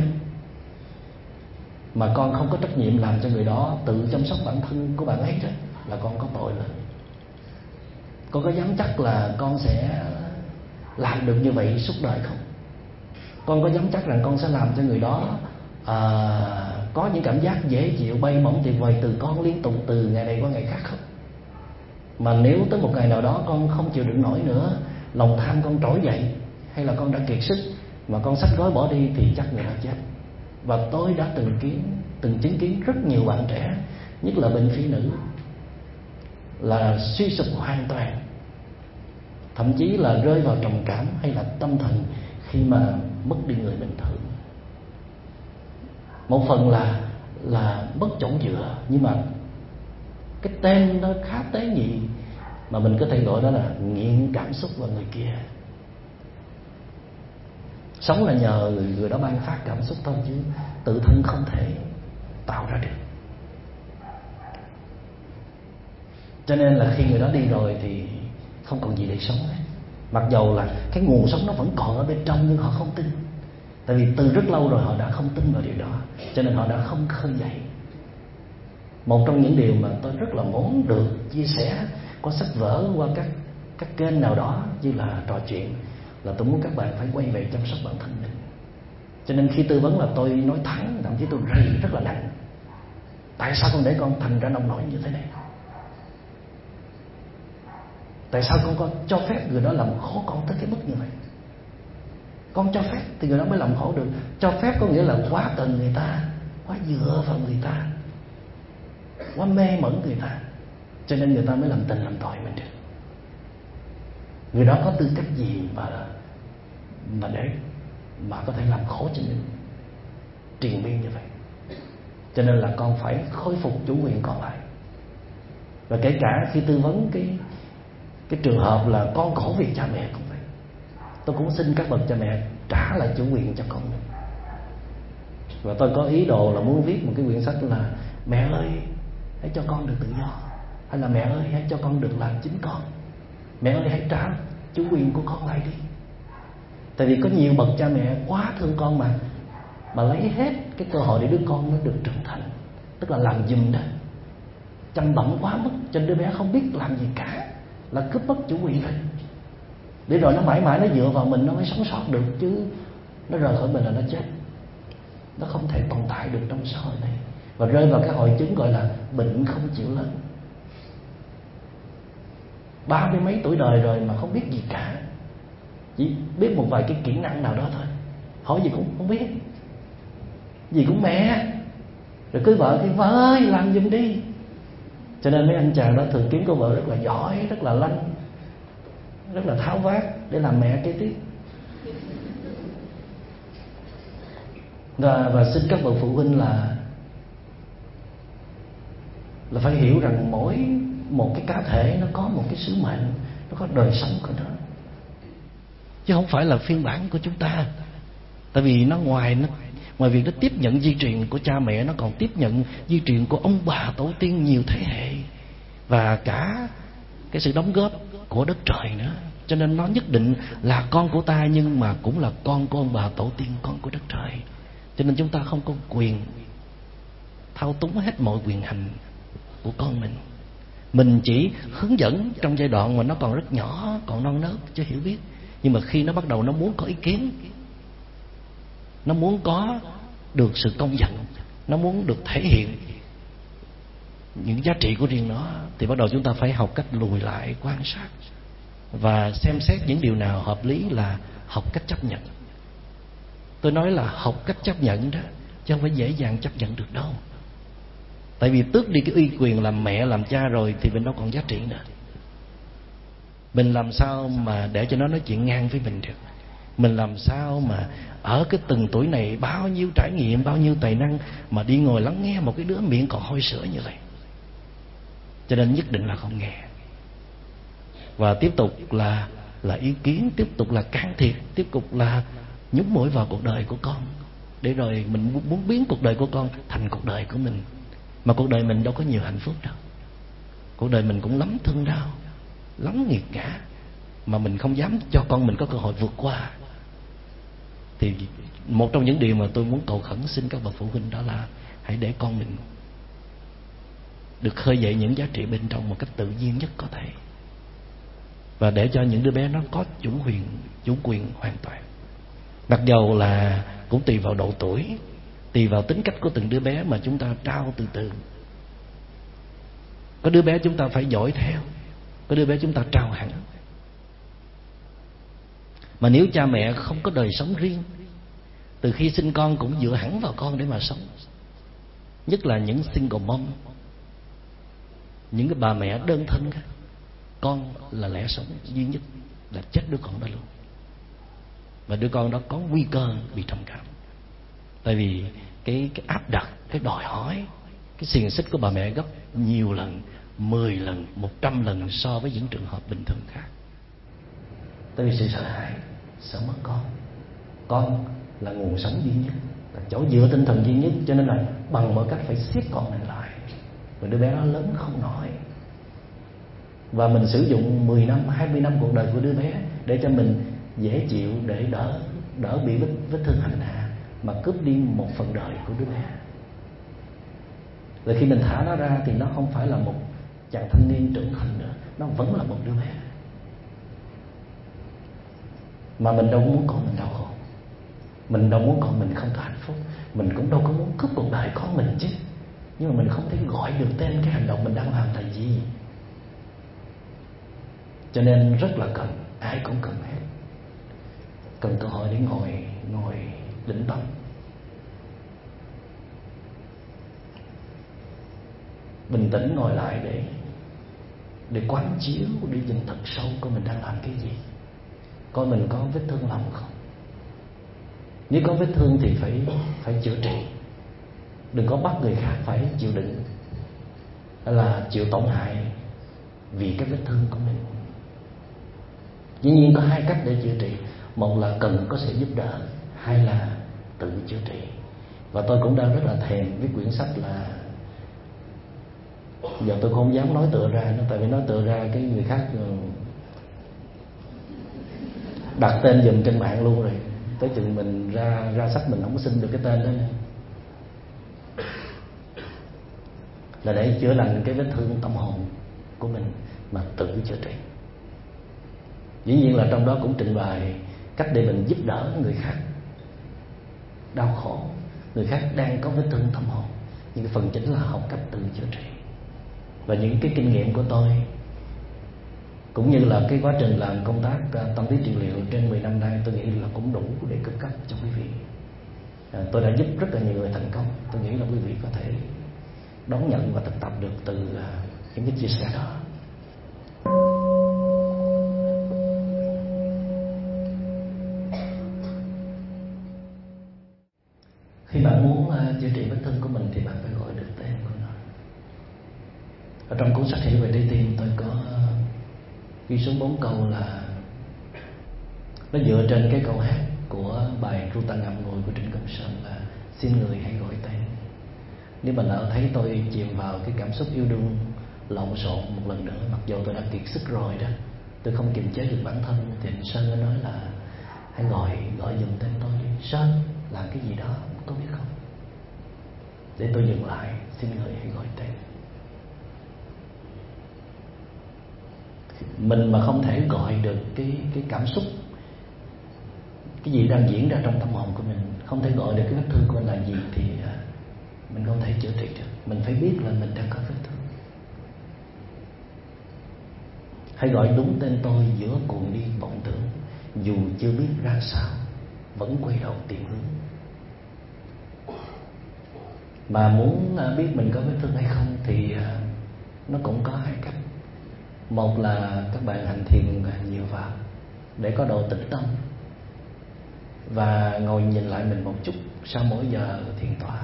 S1: mà con không có trách nhiệm làm cho người đó tự chăm sóc bản thân của bạn ấy đó, là con có tội lớn. Con có dám chắc là con sẽ làm được như vậy suốt đời không? Con có dám chắc rằng con sẽ làm cho người đó có những cảm giác dễ chịu, bay bổng tuyệt vời từ con liên tục từ ngày này qua ngày khác không? Mà nếu tới một ngày nào đó con không chịu đựng nổi nữa, lòng tham con trỗi dậy, hay là con đã kiệt sức mà con xách gói bỏ đi, thì chắc người đó chết. Và tôi đã từng chứng kiến rất nhiều bạn trẻ, nhất là bệnh phế nữ, là suy sụp hoàn toàn, thậm chí là rơi vào trầm cảm hay là tâm thần khi mà mất đi người bình thường. Một phần là mất chỗ dựa, nhưng mà cái tên nó khá tế nhị mà mình có thể gọi đó là nghiện cảm xúc vào người kia. Sống là nhờ người đó ban phát cảm xúc thôi, chứ tự thân không thể tạo ra được. Cho nên là khi người đó đi rồi thì không còn gì để sống hết. Mặc dầu là cái nguồn sống nó vẫn còn ở bên trong, nhưng họ không tin. Tại vì từ rất lâu rồi họ đã không tin vào điều đó, cho nên họ đã không khơi dậy. Một trong những điều mà tôi rất là muốn được chia sẻ qua sách vở, qua các kênh nào đó như là trò chuyện, là tôi muốn các bạn phải quay về chăm sóc bản thân mình. Cho nên khi tư vấn là tôi nói thẳng, thậm chí tôi rầy rất là nặng: tại sao con để con thành ra nông nổi như thế này? Tại sao con có cho phép người đó làm khổ con tới cái mức như vậy? Con cho phép thì người đó mới làm khổ được. Cho phép có nghĩa là quá cần người ta, quá dựa vào người ta, quá mê mẩn người ta, cho nên người ta mới làm tình làm tội mình được. Người đó có tư cách gì mà để mà có thể làm khổ cho mình triền miên như vậy? Cho nên là con phải khôi phục chủ quyền còn lại. Và kể cả khi tư vấn cái trường hợp là con khổ vì cha mẹ cũng vậy, tôi cũng xin các bậc cha mẹ trả lại chủ quyền cho con mình. Và tôi có ý đồ là muốn viết một cái quyển sách là mẹ ơi hãy cho con được tự do, hay là mẹ ơi hãy cho con được làm chính con, mẹ ơi hãy trả chủ quyền của con lại đi. Tại vì có nhiều bậc cha mẹ quá thương con mà lấy hết cái cơ hội để đứa con nó được trưởng thành, tức là làm giùm đó, chăm bẵm quá mức cho đứa bé không biết làm gì cả, là cướp mất chủ quyền rồi. Để rồi nó mãi mãi nó dựa vào mình nó mới sống sót được, chứ nó rời khỏi mình là nó chết, nó không thể tồn tại được trong xã hội này, và rơi vào cái hội chứng gọi là bệnh không chịu lớn. 30 mấy tuổi đời rồi mà không biết gì cả, chỉ biết một vài cái kỹ năng nào đó thôi, hỏi gì cũng không biết, gì cũng mẹ, rồi cưới vợ thì vợ ơi làm giùm đi. Cho nên mấy anh chàng đó thường kiếm cô vợ rất là giỏi, rất là lanh, rất là tháo vát để làm mẹ kế tiếp. Và xin các bậc phụ huynh là phải hiểu rằng mỗi một cái cá thể nó có một cái sứ mệnh, nó có đời sống của nó, chứ không phải là phiên bản của chúng ta. Tại vì nó ngoài việc nó tiếp nhận di truyền của cha mẹ, nó còn tiếp nhận di truyền của ông bà tổ tiên nhiều thế hệ, và cả cái sự đóng góp của đất trời nữa. Cho nên nó nhất định là con của ta, nhưng mà cũng là con của ông bà tổ tiên, con của đất trời. Cho nên chúng ta không có quyền thao túng hết mọi quyền hành của con mình. Mình chỉ hướng dẫn trong giai đoạn mà nó còn rất nhỏ, còn non nớt, chưa hiểu biết. Nhưng mà khi nó bắt đầu nó muốn có ý kiến, nó muốn có được sự công nhận, nó muốn được thể hiện những giá trị của riêng nó, thì bắt đầu chúng ta phải học cách lùi lại, quan sát, Và xem xét những điều nào hợp lý là học cách chấp nhận. Tôi nói là học cách chấp nhận đó, chứ không phải dễ dàng chấp nhận được đâu. Tại vì tước đi cái uy quyền làm mẹ làm cha rồi thì mình đâu còn giá trị nữa. Mình làm sao mà để cho nó nói chuyện ngang với mình được? Mình làm sao mà ở cái từng tuổi này, bao nhiêu trải nghiệm, bao nhiêu tài năng, mà đi ngồi lắng nghe một cái đứa miệng còn hôi sữa như vậy? Cho nên nhất định là không nghe. Và tiếp tục là ý kiến, tiếp tục là can thiệp, tiếp tục là nhúng mũi vào cuộc đời của con, để rồi mình muốn biến cuộc đời của con thành cuộc đời của mình. Mà cuộc đời mình đâu có nhiều hạnh phúc đâu. Cuộc đời mình cũng lắm thương đau, lắm nghiệt ngã, mà mình không dám cho con mình có cơ hội vượt qua. Thì một trong những điều mà tôi muốn cầu khẩn xin các bậc phụ huynh đó là hãy để con mình được khơi dậy những giá trị bên trong một cách tự nhiên nhất có thể, và để cho những đứa bé nó có chủ quyền hoàn toàn. Mặc dầu là cũng tùy vào độ tuổi, tùy vào tính cách của từng đứa bé mà chúng ta trao từ từ. Có đứa bé chúng ta phải dõi theo, có đứa bé chúng ta trao hẳn. Mà nếu cha mẹ không có đời sống riêng, từ khi sinh con cũng dựa hẳn vào con để mà sống, nhất là những single mom, những cái bà mẹ đơn thân, con là lẽ sống duy nhất, là chết đứa con đó luôn. Và đứa con đó có nguy cơ bị trầm cảm. Tại vì cái áp đặt, cái đòi hỏi, cái xiềng xích của bà mẹ gấp nhiều lần, 10 lần, 100 lần so với những trường hợp bình thường khác. Tại vì sự sợ hãi, sợ mất con là nguồn sống duy nhất, là chỗ dựa tinh thần duy nhất, cho nên là bằng mọi cách phải siết con mình lại, rồi đứa bé nó lớn không nổi. Và mình sử dụng 10 năm, 20 năm cuộc đời của đứa bé để cho mình dễ chịu, để đỡ bị vết thương hành hạ, mà cướp đi một phần đời của đứa bé. Rồi khi mình thả nó ra thì nó không phải là một chàng thanh niên trưởng thành nữa, nó vẫn là một đứa bé. Mà mình đâu có muốn con mình đau khổ, mình đâu muốn con mình không có hạnh phúc, mình cũng đâu có muốn cướp cuộc đời con mình chứ. Nhưng mà mình không thể gọi được tên cái hành động mình đang làm là gì. Cho nên rất là cần, ai cũng cần hết, cần cơ hội để ngồi định tâm. Bình tĩnh ngồi lại để quán chiếu, để nhìn thật sâu coi mình đang làm cái gì, coi mình có vết thương lòng không. Nếu có vết thương thì phải chữa trị. Đừng có bắt người khác phải chịu đựng hay là chịu tổn hại vì cái vết thương của mình. Dĩ nhiên có hai cách để chữa trị. Một là cần có sự giúp đỡ, hai là tự chữa trị. Và tôi cũng đang rất là thèm viết quyển sách là, giờ tôi không dám nói tựa ra, tại vì nói tựa ra cái người khác đặt tên giùm trên mạng luôn rồi. Tới chừng mình ra sách mình không có xin được cái tên đó nữa. Là để chữa lành cái vết thương tâm hồn của mình mà tự chữa trị. Dĩ nhiên là trong đó cũng trình bày cách để mình giúp đỡ người khác đau khổ, người khác đang có vết thương tâm hồn. Nhưng cái phần chính là học cách tự chữa trị. Và những cái kinh nghiệm của tôi, cũng như là cái quá trình làm công tác tâm lý trị liệu trên 10 năm nay, tôi nghĩ là cũng đủ để cung cấp cho quý vị. Tôi đã giúp rất là nhiều người thành công. Tôi nghĩ là quý vị có thể đón nhận và thực tập được từ những cái chia sẻ đó. Khi bạn muốn chữa trị vết thương của mình thì bạn phải gọi được tên của nó. Ở trong cuốn sách Hiểu về trái tim, tôi có ghi xuống 4 câu là nó dựa trên cái câu hát của bài Ru Ta Ngậm Ngùi của Trịnh Công Sơn là xin người hãy gọi tên. Nếu mà lỡ thấy tôi chìm vào cái cảm xúc yêu đương lộn xộn một lần nữa, mặc dù tôi đã kiệt sức rồi đó, tôi không kiềm chế được bản thân, thì anh Sơn đã nói là hãy gọi dùm tên tôi đi. Sơn làm cái gì đó có biết không? Để tôi dừng lại, xin người hãy gọi tên. Mình mà không thể gọi được cái cảm xúc, cái gì đang diễn ra trong tâm hồn của mình, không thể gọi được cái vết thương của mình là gì, thì mình không thể chữa trị được. Mình phải biết là mình đang có vết thương. hãy gọi đúng tên tôi giữa cuồng điên vọng tưởng, dù chưa biết ra sao vẫn quay đầu tìm hướng. Mà muốn biết mình có vết thương hay không thì nó cũng có hai cách. Một là các bạn hành thiền nhiều vào để có độ tĩnh tâm, và ngồi nhìn lại mình một chút sau mỗi giờ thiền tọa.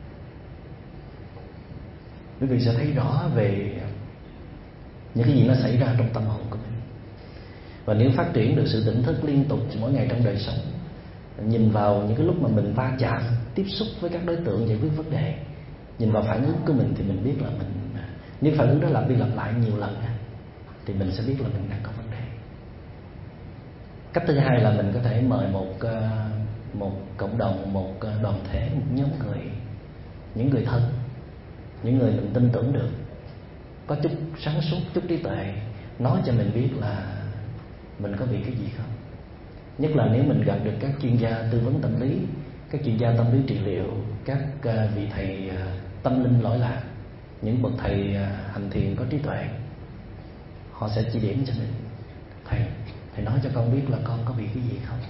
S1: Quý vị sẽ thấy rõ về những cái gì nó xảy ra trong tâm hồn của mình. Và nếu phát triển được sự tỉnh thức liên tục mỗi ngày trong đời sống, nhìn vào những cái lúc mà mình va chạm, tiếp xúc với các đối tượng giải quyết vấn đề, nhìn vào phản ứng của mình thì mình biết là mình, nếu phản ứng đó lặp đi lặp lại nhiều lần thì mình sẽ biết là mình đang có vấn đề. Cách thứ hai là mình có thể mời một cộng đồng, một đoàn thể, một nhóm người, những người thân, những người mình tin tưởng được, có chút sáng suốt, chút trí tuệ, nói cho mình biết là mình có bị cái gì không. Nhất là nếu mình gặp được các chuyên gia tư vấn tâm lý, các chuyên gia tâm lý trị liệu, các vị thầy tâm linh lỗi lạc, những bậc thầy hành thiền có trí tuệ, họ sẽ chỉ điểm cho mình: thầy nói cho con biết là con có bị cái gì không,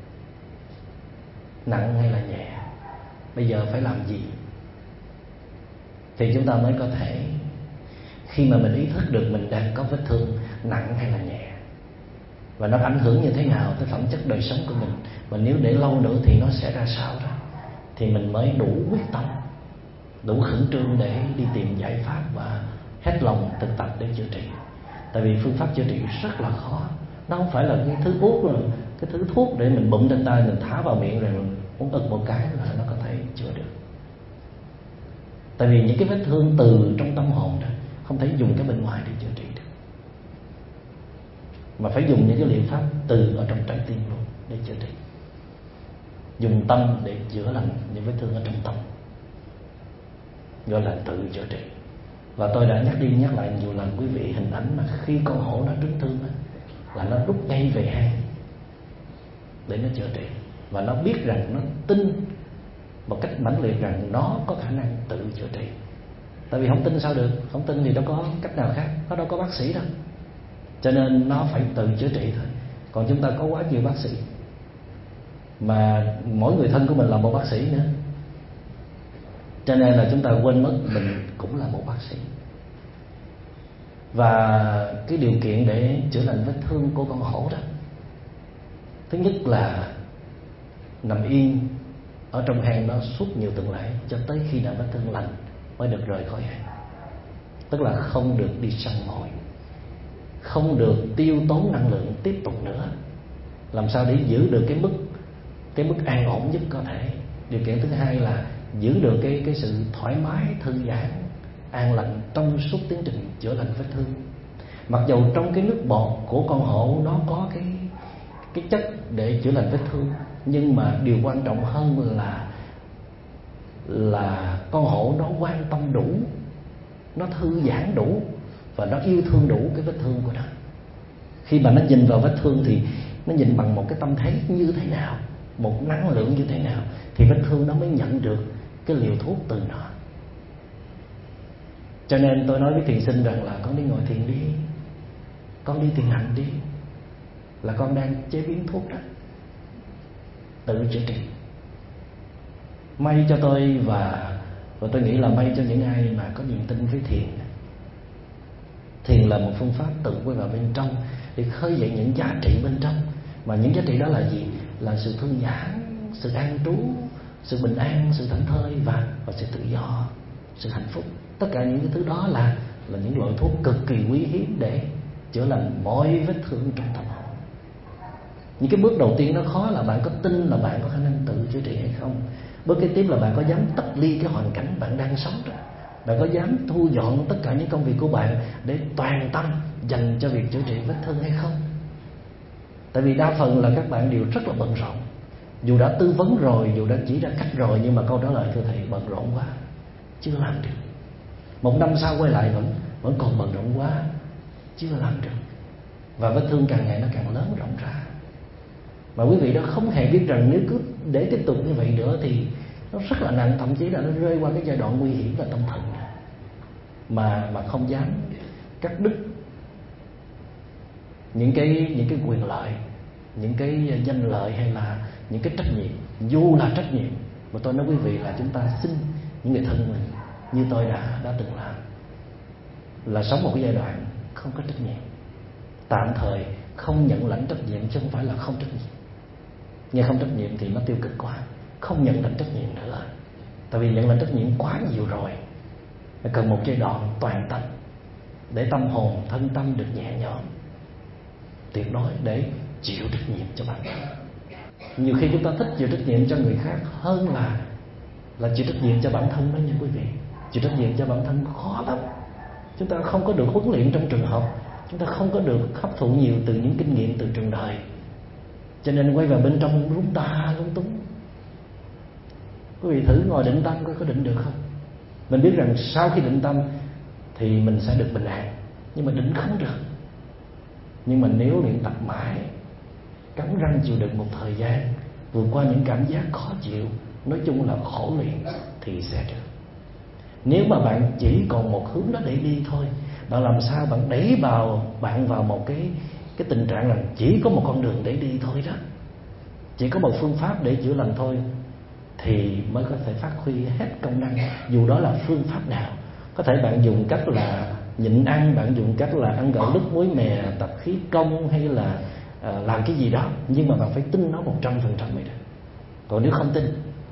S1: nặng hay là nhẹ, bây giờ phải làm gì. Thì chúng ta mới có thể, khi mà mình ý thức được mình đang có vết thương nặng hay là nhẹ, và nó ảnh hưởng như thế nào tới phẩm chất đời sống của mình, và nếu để lâu nữa thì nó sẽ ra sao đó, thì mình mới đủ quyết tâm, đủ khẩn trương để đi tìm giải pháp và hết lòng thực tập để chữa trị. Tại vì phương pháp chữa trị rất là khó. Nó không phải là cái thứ thuốc để mình bụm trên tay, mình thả vào miệng rồi mình uống ực một cái là nó có thể chữa được. Tại vì những cái vết thương từ trong tâm hồn đó không thể dùng cái bên ngoài để chữa trị được, mà phải dùng những cái liệu pháp từ ở trong trái tim luôn để chữa trị. Dùng tâm để chữa lành những vết thương ở trong tâm, gọi là tự chữa trị. Và tôi đã nhắc đi nhắc lại nhiều lần quý vị, hình ảnh mà khi con hổ nó trúng thương là nó rút ngay về hang để nó chữa trị. Và nó biết rằng, nó tin một cách mãnh liệt rằng nó có khả năng tự chữa trị. Tại vì không tin sao được, không tin thì đâu có cách nào khác, nó đâu có bác sĩ đâu. Cho nên nó phải tự chữa trị thôi. Còn chúng ta có quá nhiều bác sĩ, mà mỗi người thân của mình là một bác sĩ nữa, cho nên là chúng ta quên mất mình cũng là một bác sĩ. Và cái điều kiện để chữa lành vết thương của con hổ đó, thứ nhất là nằm yên ở trong hang đó suốt nhiều tuần lễ, cho tới khi nào vết thương lành mới được rời khỏi hang. Tức là không được đi săn mồi, không được tiêu tốn năng lượng tiếp tục nữa, làm sao để giữ được cái mức an ổn nhất có thể. Điều kiện thứ hai là giữ được cái sự thoải mái, thư giãn, an lành trong suốt tiến trình chữa lành vết thương. Mặc dầu trong cái nước bọt của con hổ nó có cái chất để chữa lành vết thương, nhưng mà điều quan trọng hơn là con hổ nó quan tâm đủ, nó thư giãn đủ, và nó yêu thương đủ cái vết thương của nó. Khi mà nó nhìn vào vết thương thì nó nhìn bằng một cái tâm thế như thế nào, một năng lượng như thế nào, thì vết thương nó mới nhận được cái liều thuốc từ nó. Cho nên tôi nói với thiền sinh rằng là con đi ngồi thiền đi, con đi thiền hành đi, là con đang chế biến thuốc đó, tự chữa trị. May cho tôi, và tôi nghĩ là may cho những ai mà có niềm tin với thiền. Thiền là một phương pháp tự quay vào bên trong để khơi dậy những giá trị bên trong. Mà những giá trị đó là gì? Là sự thư giãn, sự an trú, sự bình an, sự thảnh thơi và sự tự do, sự hạnh phúc. Tất cả những cái thứ đó là những loại thuốc cực kỳ quý hiếm để chữa lành mọi vết thương trong tâm hồn. Những cái bước đầu tiên nó khó là bạn có tin là bạn có khả năng tự chữa trị hay không. Bước kế tiếp là bạn có dám tách ly cái hoàn cảnh bạn đang sống đó. Bạn có dám thu dọn tất cả những công việc của bạn để toàn tâm dành cho việc chữa trị vết thương hay không. Tại vì đa phần là các bạn đều rất là bận rộn. Dù đã tư vấn rồi, dù đã chỉ ra cách rồi, nhưng mà câu trả lời thưa thầy bận rộn quá, chưa làm được. 1 năm sau quay lại vẫn còn bận rộn quá, chưa làm được. Và vết thương càng ngày nó càng lớn rộng ra. Mà quý vị đó không hề biết rằng nếu cứ để tiếp tục như vậy nữa thì nó rất là nặng, thậm chí là nó rơi qua cái giai đoạn nguy hiểm là tâm thần, mà không dám cắt đứt những cái quyền lợi, những cái danh lợi hay là những cái trách nhiệm. Dù là trách nhiệm, mà tôi nói quý vị là chúng ta xin những người thân mình như tôi đã từng làm, là sống một cái giai đoạn không có trách nhiệm, tạm thời không nhận lãnh trách nhiệm, chứ không phải là không trách nhiệm. Nghe không trách nhiệm thì nó tiêu cực quá. Không nhận lãnh trách nhiệm nữa, tại vì nhận lãnh trách nhiệm quá nhiều rồi. Cần một giai đoạn toàn tách để tâm hồn thân tâm được nhẹ nhõm, tuyệt đối để chịu trách nhiệm cho bản thân. Nhiều khi chúng ta thích chịu trách nhiệm cho người khác hơn là chịu trách nhiệm cho bản thân đó nha quý vị. Chịu trách nhiệm cho bản thân khó lắm. Chúng ta không có được huấn luyện trong trường học, chúng ta không có được hấp thụ nhiều từ những kinh nghiệm từ trường đời, cho nên quay vào bên trong lúng ta lúng túng. Quý vị thử ngồi định tâm coi có định được không. Mình biết rằng sau khi định tâm thì mình sẽ được bình an, nhưng mà định không được. Nhưng mà nếu luyện tập mãi, cắn răng chịu đựng một thời gian, vượt qua những cảm giác khó chịu, nói chung là khổ luyện, thì sẽ được. Nếu mà bạn chỉ còn một hướng đó để đi thôi, bạn làm sao bạn đẩy bạn vào một cái tình trạng là chỉ có một con đường để đi thôi đó, chỉ có một phương pháp để chữa lành thôi, thì mới có thể phát huy hết công năng. Dù đó là phương pháp nào, có thể bạn dùng cách là nhịn ăn, bạn dùng cách là ăn gạo lứt muối mè, tập khí công, hay là làm cái gì đó, nhưng mà bạn phải tin nó 100% mới được. Còn nếu không tin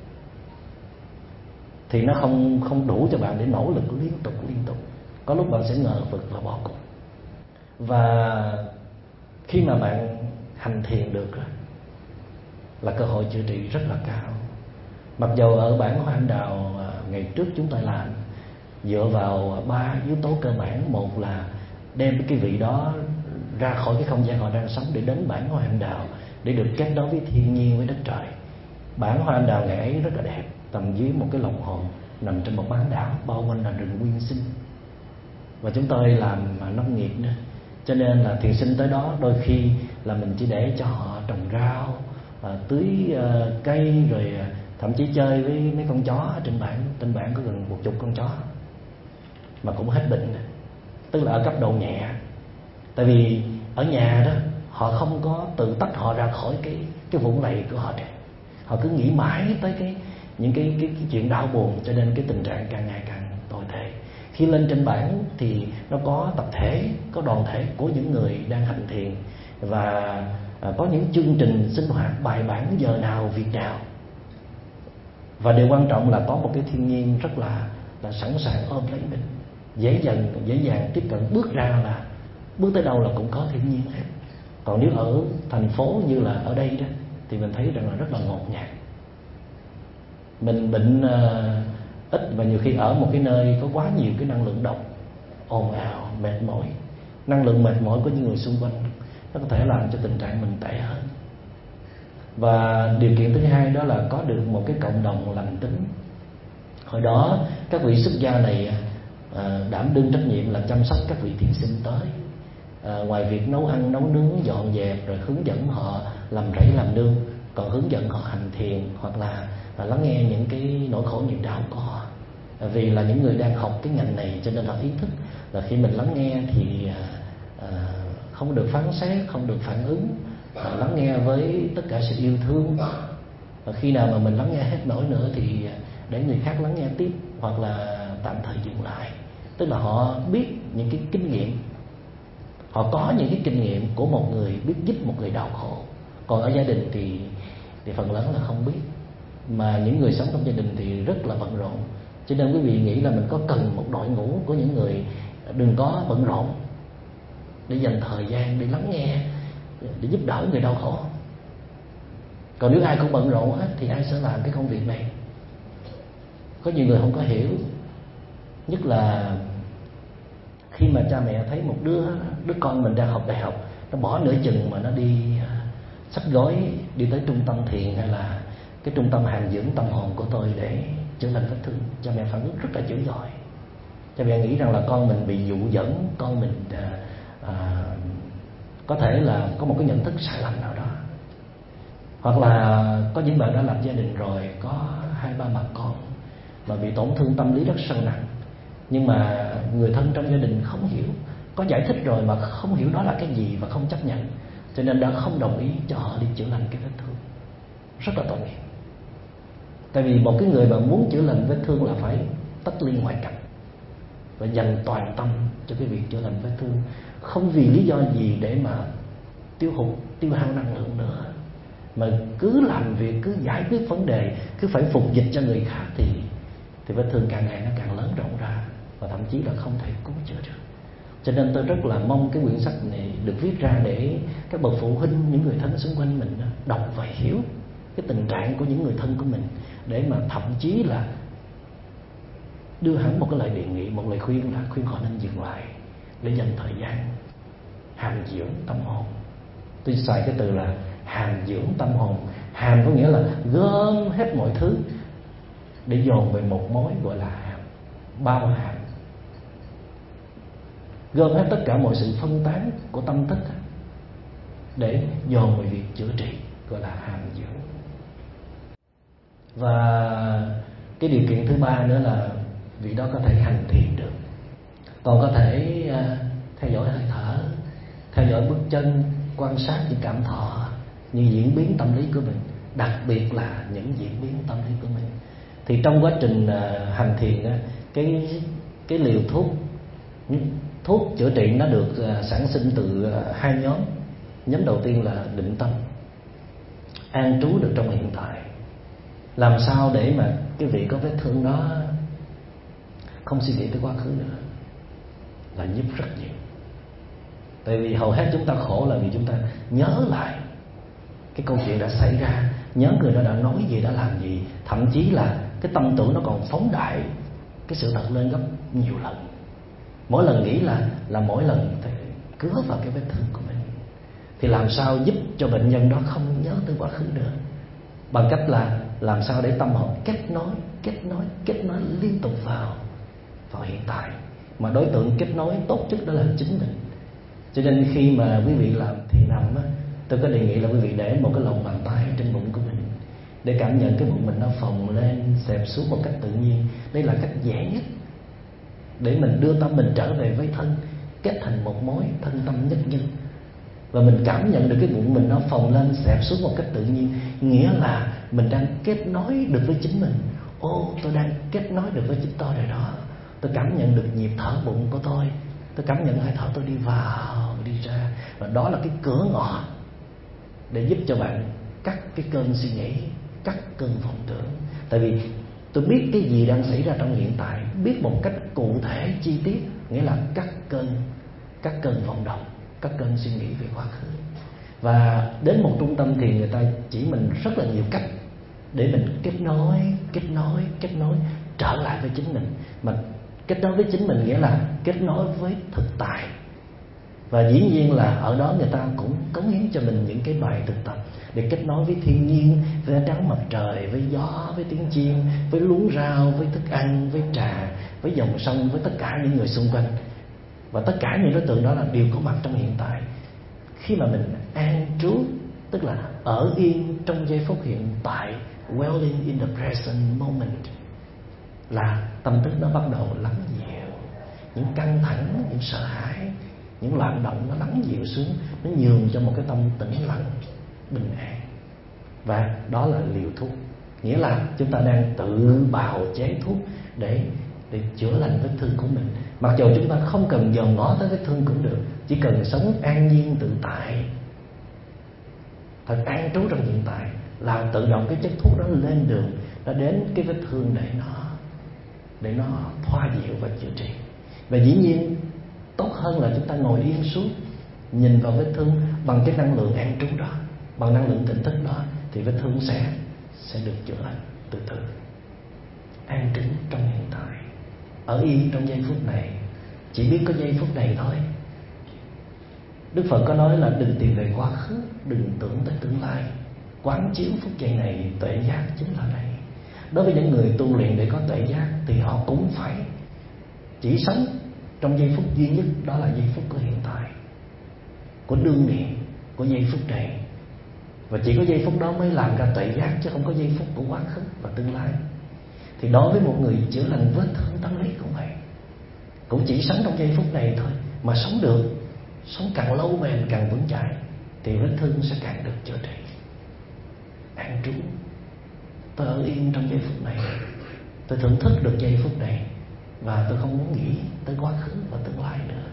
S1: thì nó không đủ cho bạn để nỗ lực liên tục. Có lúc bạn sẽ ngờ vực và bỏ cuộc. Và khi mà bạn hành thiền được rồi, là cơ hội chữa trị rất là cao. Mặc dầu ở bản Hoa Anh Đào ngày trước chúng tôi làm dựa vào 3 yếu tố cơ bản. Một là đem cái vị đó ra khỏi cái không gian họ đang sống để đến bản Hoa Anh Đào, để được kết nối với thiên nhiên, với đất trời. Bản Hoa Anh Đào ngày ấy rất là đẹp, tầm dưới một cái lồng hòn nằm trên một bán đảo, bao quanh là rừng nguyên sinh. Và chúng tôi làm nông nghiệp nữa, cho nên là thiền sinh tới đó đôi khi là mình chỉ để cho họ trồng rau, tưới cây, rồi thậm chí chơi với mấy con chó ở trên bản. Trên bản có gần 10 con chó mà cũng hết bệnh, tức là ở cấp độ nhẹ. Tại vì ở nhà đó họ không có tự tách họ ra khỏi cái vũng lầy của họ, họ cứ nghĩ mãi tới những cái chuyện đau buồn, cho nên cái tình trạng càng ngày càng tồi tệ. Khi lên trên bản thì nó có tập thể, có đoàn thể của những người đang hành thiền, và có những chương trình sinh hoạt bài bản, giờ nào việc nào. Và điều quan trọng là có một cái thiên nhiên rất là sẵn sàng ôm lấy mình, dễ dàng tiếp cận. Bước ra là bước tới đâu là cũng có thiên nhiên hết. Còn nếu ở thành phố như là ở đây đó thì mình thấy rằng là rất là ngột ngạt. Mình bệnh ít, và nhiều khi ở một cái nơi có quá nhiều cái năng lượng độc, ồn ào, mệt mỏi. Năng lượng mệt mỏi của những người xung quanh nó có thể làm cho tình trạng mình tệ hơn. Và điều kiện thứ hai đó là có được một cái cộng đồng lành tính. Hồi đó các vị xuất gia này đảm đương trách nhiệm là chăm sóc các vị thiền sinh tới. Ngoài việc nấu ăn, nấu nướng, dọn dẹp, rồi hướng dẫn họ làm rẫy làm nương, còn hướng dẫn họ hành thiền, hoặc là lắng nghe những cái nỗi khổ niềm đau của họ. Vì là những người đang học cái ngành này, cho nên họ ý thức là khi mình lắng nghe thì không được phán xét, không được phản ứng, lắng nghe với tất cả sự yêu thương. Và khi nào mà mình lắng nghe hết nổi nữa thì để người khác lắng nghe tiếp, hoặc là tạm thời dừng lại. Tức là họ biết những cái kinh nghiệm, họ có những cái kinh nghiệm của một người biết giúp một người đau khổ. Còn ở gia đình thì phần lớn là không biết. Mà những người sống trong gia đình thì rất là bận rộn. Cho nên quý vị nghĩ là mình có cần một đội ngũ của những người đừng có bận rộn, để dành thời gian để lắng nghe, để giúp đỡ người đau khổ. Còn nếu ai cũng bận rộn hết thì ai sẽ làm cái công việc này? Có nhiều người không có hiểu. Nhất là khi mà cha mẹ thấy một đứa con mình đang học đại học, nó bỏ nửa chừng mà nó đi xách gói đi tới trung tâm thiền hay là cái trung tâm hàm dưỡng tâm hồn của tôi để chữa lành vết thương, cha mẹ phản ứng rất là dữ dội. Cha mẹ nghĩ rằng là con mình bị dụ dẫn, con mình có thể là có một cái nhận thức sai lầm nào đó. Hoặc là có những bạn đã lập gia đình rồi, có 2-3 mặt con mà bị tổn thương tâm lý rất sâu nặng, nhưng mà người thân trong gia đình không hiểu. có giải thích rồi mà không hiểu đó là cái gì và không chấp nhận, cho nên đã không đồng ý cho họ đi chữa lành cái vết thương. Rất là tội nghiệp. Tại vì một cái người mà muốn chữa lành vết thương là phải tất ly ngoại cảnh và dành toàn tâm cho cái việc chữa lành vết thương, không vì lý do gì để mà tiêu hao năng lượng nữa, mà cứ làm việc, cứ giải quyết vấn đề, cứ phải phục dịch cho người khác thì vết thương càng ngày nó càng lớn rộng ra và thậm chí là không thể cứu chữa được. Cho nên tôi rất là mong cái quyển sách này được viết ra để các bậc phụ huynh, những người thân xung quanh mình đọc và hiểu cái tình trạng của những người thân của mình, để mà thậm chí là đưa hẳn một cái lời đề nghị, một lời khuyên là khuyên họ nên dừng lại để dành thời gian hàm dưỡng tâm hồn. Tôi xài cái từ là hàm dưỡng tâm hồn. Hàm có nghĩa là gom hết mọi thứ để dồn về một mối gọi là hàm, bao hàm. Gom hết tất cả mọi sự phân tán của tâm thức để dồn về việc chữa trị, gọi là hàm dưỡng. Và cái điều kiện thứ ba nữa là vị đó có thể hành thiền được. Còn có thể theo dõi hơi thở, theo dõi bước chân, quan sát những cảm thọ, những diễn biến tâm lý của mình, đặc biệt là những diễn biến tâm lý của mình. Thì trong quá trình hành thiền, cái liều thuốc chữa trị nó được sản sinh từ hai nhóm. Nhóm đầu tiên là định tâm, an trú được trong hiện tại. Làm sao để mà cái vị có vết thương đó không suy nghĩ tới quá khứ nữa là giúp rất nhiều. Tại vì hầu hết chúng ta khổ là vì chúng ta nhớ lại cái câu chuyện đã xảy ra, nhớ người đó đã nói gì, đã làm gì, thậm chí là cái tâm tưởng nó còn phóng đại cái sự thật lên gấp nhiều lần. Mỗi lần nghĩ là mỗi lần phải cứa vào cái vết thương của mình. Thì làm sao giúp cho bệnh nhân đó không nhớ tới quá khứ nữa, bằng cách là làm sao để tâm hồn kết nối liên tục vào hiện tại. Mà đối tượng kết nối tốt nhất đó là chính mình. Cho nên khi mà quý vị làm thiền nằm á, tôi có đề nghị là quý vị để một cái lòng bàn tay trên bụng của mình để cảm nhận cái bụng mình nó phồng lên, xẹp xuống một cách tự nhiên. Đây là cách dễ nhất để mình đưa tâm mình trở về với thân, kết thành một mối thân tâm nhất nhân. Và mình cảm nhận được cái bụng mình nó phồng lên, xẹp xuống một cách tự nhiên, nghĩa là mình đang kết nối được với chính mình. Tôi đang kết nối được với chính tôi rồi đó. Tôi cảm nhận được nhịp thở bụng của tôi cảm nhận hơi thở tôi đi vào, đi ra. Và đó là cái cửa ngõ để giúp cho bạn cắt cái cơn suy nghĩ, cắt cơn vọng tưởng. Tại vì tôi biết cái gì đang xảy ra trong hiện tại, biết một cách cụ thể chi tiết, nghĩa là cắt cơn vọng động, cắt cơn suy nghĩ về quá khứ. Và đến một trung tâm thiền, người ta chỉ mình rất là nhiều cách để mình kết nối trở lại với chính mình. Mà kết nối với chính mình nghĩa là kết nối với thực tại. Và dĩ nhiên là ở đó người ta cũng cống hiến cho mình những cái bài thực tập để kết nối với thiên nhiên, với ánh nắng mặt trời, với gió, với tiếng chim, với luống rau, với thức ăn, với trà, với dòng sông, với tất cả những người xung quanh. Và tất cả những đối tượng đó là đều có mặt trong hiện tại. Khi mà mình an trú, tức là ở yên trong giây phút hiện tại, dwelling in the present moment, là tâm thức nó bắt đầu lắng dịu. Những căng thẳng, những sợ hãi, những loạn động nó lắng dịu xuống, nó nhường cho một cái tâm tĩnh lặng, bình an. Và đó là liều thuốc. Nghĩa là chúng ta đang tự bào chế thuốc để chữa lành vết thương của mình. Mặc dù chúng ta không cần dòm ngó tới vết thương cũng được, chỉ cần sống an nhiên tự tại, thật an trú trong hiện tại, là tự động cái chất thuốc đó lên đường, nó đến cái vết thương để nó thoa dịu và chữa trị. Và dĩ nhiên tốt hơn là chúng ta ngồi yên xuống, nhìn vào vết thương bằng cái năng lượng an trú đó, bằng năng lượng tỉnh thức đó, thì vết thương sẽ được chữa lành từ từ. An trú trong hiện tại, ở yên trong giây phút này, chỉ biết có giây phút này thôi. Đức Phật có nói là đừng tìm về quá khứ, đừng tưởng tới tương lai, quán chiếu phút giây này, tuệ giác chính là này. Đối với những người tu luyện để có tuệ giác thì họ cũng phải chỉ sống trong giây phút duy nhất, đó là giây phút của hiện tại, của đương niệm, của giây phút này. Và chỉ có giây phút đó mới làm ra tuệ giác, chứ không có giây phút của quá khứ và tương lai. Thì đối với một người chữa lành vết thương tâm lý cũng vậy, cũng chỉ sống trong giây phút này thôi. mà sống được, sống càng lâu bền càng vững chãi, thì vết thương sẽ càng được chữa trị. An trú, tôi ở yên trong giây phút này, tôi thưởng thức được giây phút này, và tôi không muốn nghĩ tới quá khứ và tương lai nữa.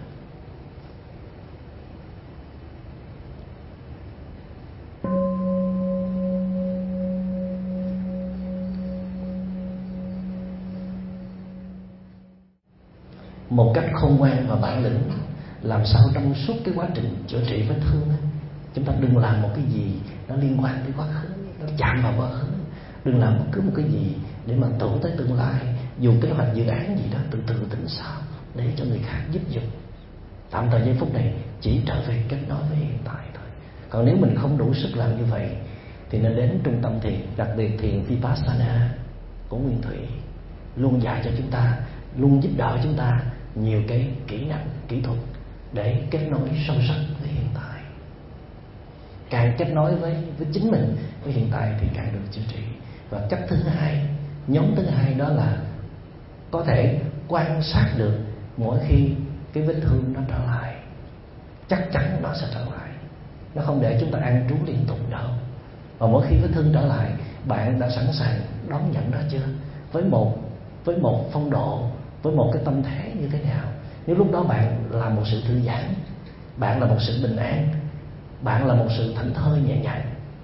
S1: Một cách khôn ngoan và bản lĩnh, làm sao trong suốt cái quá trình chữa trị vết thương, chúng ta đừng làm một cái gì nó liên quan tới quá khứ, nó chạm vào quá khứ. Đừng làm bất cứ một cái gì để mà tưởng tới tương lai. Dù kế hoạch dự án gì đó, từ từ tính sau, để cho người khác giúp giùm. Tạm thời giây phút này chỉ trở về kết nối với hiện tại thôi. Còn nếu mình không đủ sức làm như vậy, thì nên đến trung tâm thiền, đặc biệt thiền Vipassana của Nguyên Thủy, luôn dạy cho chúng ta, luôn giúp đỡ chúng ta nhiều cái kỹ năng, kỹ thuật để kết nối sâu sắc với hiện tại. Càng kết nối với chính mình, với hiện tại, thì càng được chữa trị. Và cách thứ hai, nhóm thứ hai, đó là có thể quan sát được mỗi khi cái vết thương nó trở lại. Chắc chắn nó sẽ trở lại, nó không để chúng ta an trú liên tục đâu. Và mỗi khi vết thương trở lại, bạn đã sẵn sàng đón nhận nó chưa? Với một phong độ, với một cái tâm thế như thế nào? Nếu lúc đó bạn là một sự thư giãn, bạn là một sự bình an, bạn là một sự thảnh thơi nhẹ nhàng,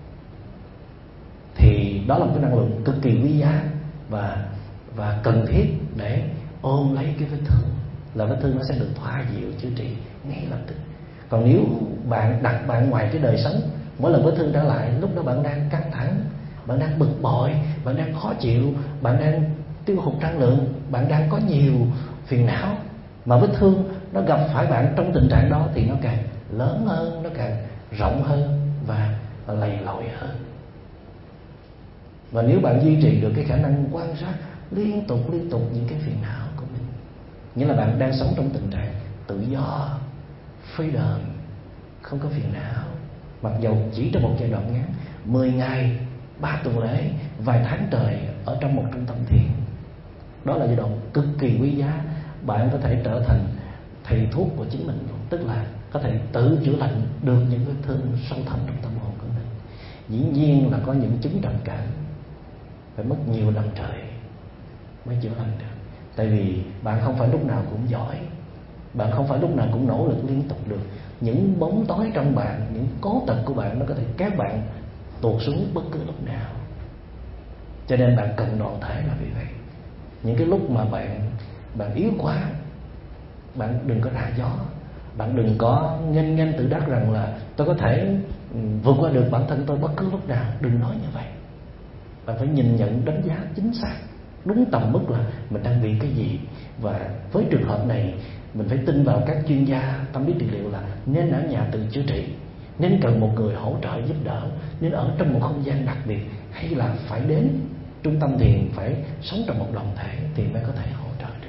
S1: thì đó là một cái năng lượng cực kỳ quý giá và cần thiết để ôm lấy cái vết thương, là vết thương nó sẽ được thoa dịu, chữa trị ngay lập tức. Còn nếu bạn đặt bạn ngoài cái đời sống, mỗi lần vết thương trở lại, lúc đó bạn đang căng thẳng, bạn đang bực bội, bạn đang khó chịu, bạn đang tiêu hụt năng lượng, bạn đang có nhiều phiền não, mà vết thương nó gặp phải bạn trong tình trạng đó thì nó càng lớn hơn, nó càng rộng hơn và lầy lội hơn. Và nếu bạn duy trì được cái khả năng quan sát liên tục những cái phiền não của mình, nghĩa là bạn đang sống trong tình trạng tự do, freedom, không có phiền não, mặc dầu chỉ trong một giai đoạn ngắn, 10 ngày, 3 tuần lễ, vài tháng trời ở trong một trung tâm thiền. Đó là giai đoạn cực kỳ quý giá. Bạn có thể trở thành thầy thuốc của chính mình luôn, tức là có thể tự chữa lành được những vết thương sâu thẳm trong tâm hồn của mình. Dĩ nhiên là có những chứng trầm cảm phải mất nhiều năm trời mới chữa lành được. Tại vì bạn không phải lúc nào cũng giỏi, bạn không phải lúc nào cũng nỗ lực liên tục được. Những bóng tối trong bạn, những cố tật của bạn, nó có thể kéo bạn tuột xuống bất cứ lúc nào. Cho nên bạn cần đoàn thể là vì vậy. Những cái lúc mà bạn yếu quá, bạn đừng có ra gió, bạn đừng có nghênh tự đắc rằng là tôi có thể vượt qua được bản thân tôi bất cứ lúc nào. Đừng nói như vậy. Bạn phải nhìn nhận, đánh giá chính xác, đúng tầm mức là mình đang bị cái gì. Và với trường hợp này, mình phải tin vào các chuyên gia tâm lý trị liệu là nên ở nhà tự chữa trị, nên cần một người hỗ trợ giúp đỡ, nên ở trong một không gian đặc biệt, hay là phải đến trung tâm thiền, phải sống trong một đoàn thể thì mới có thể hỗ trợ được.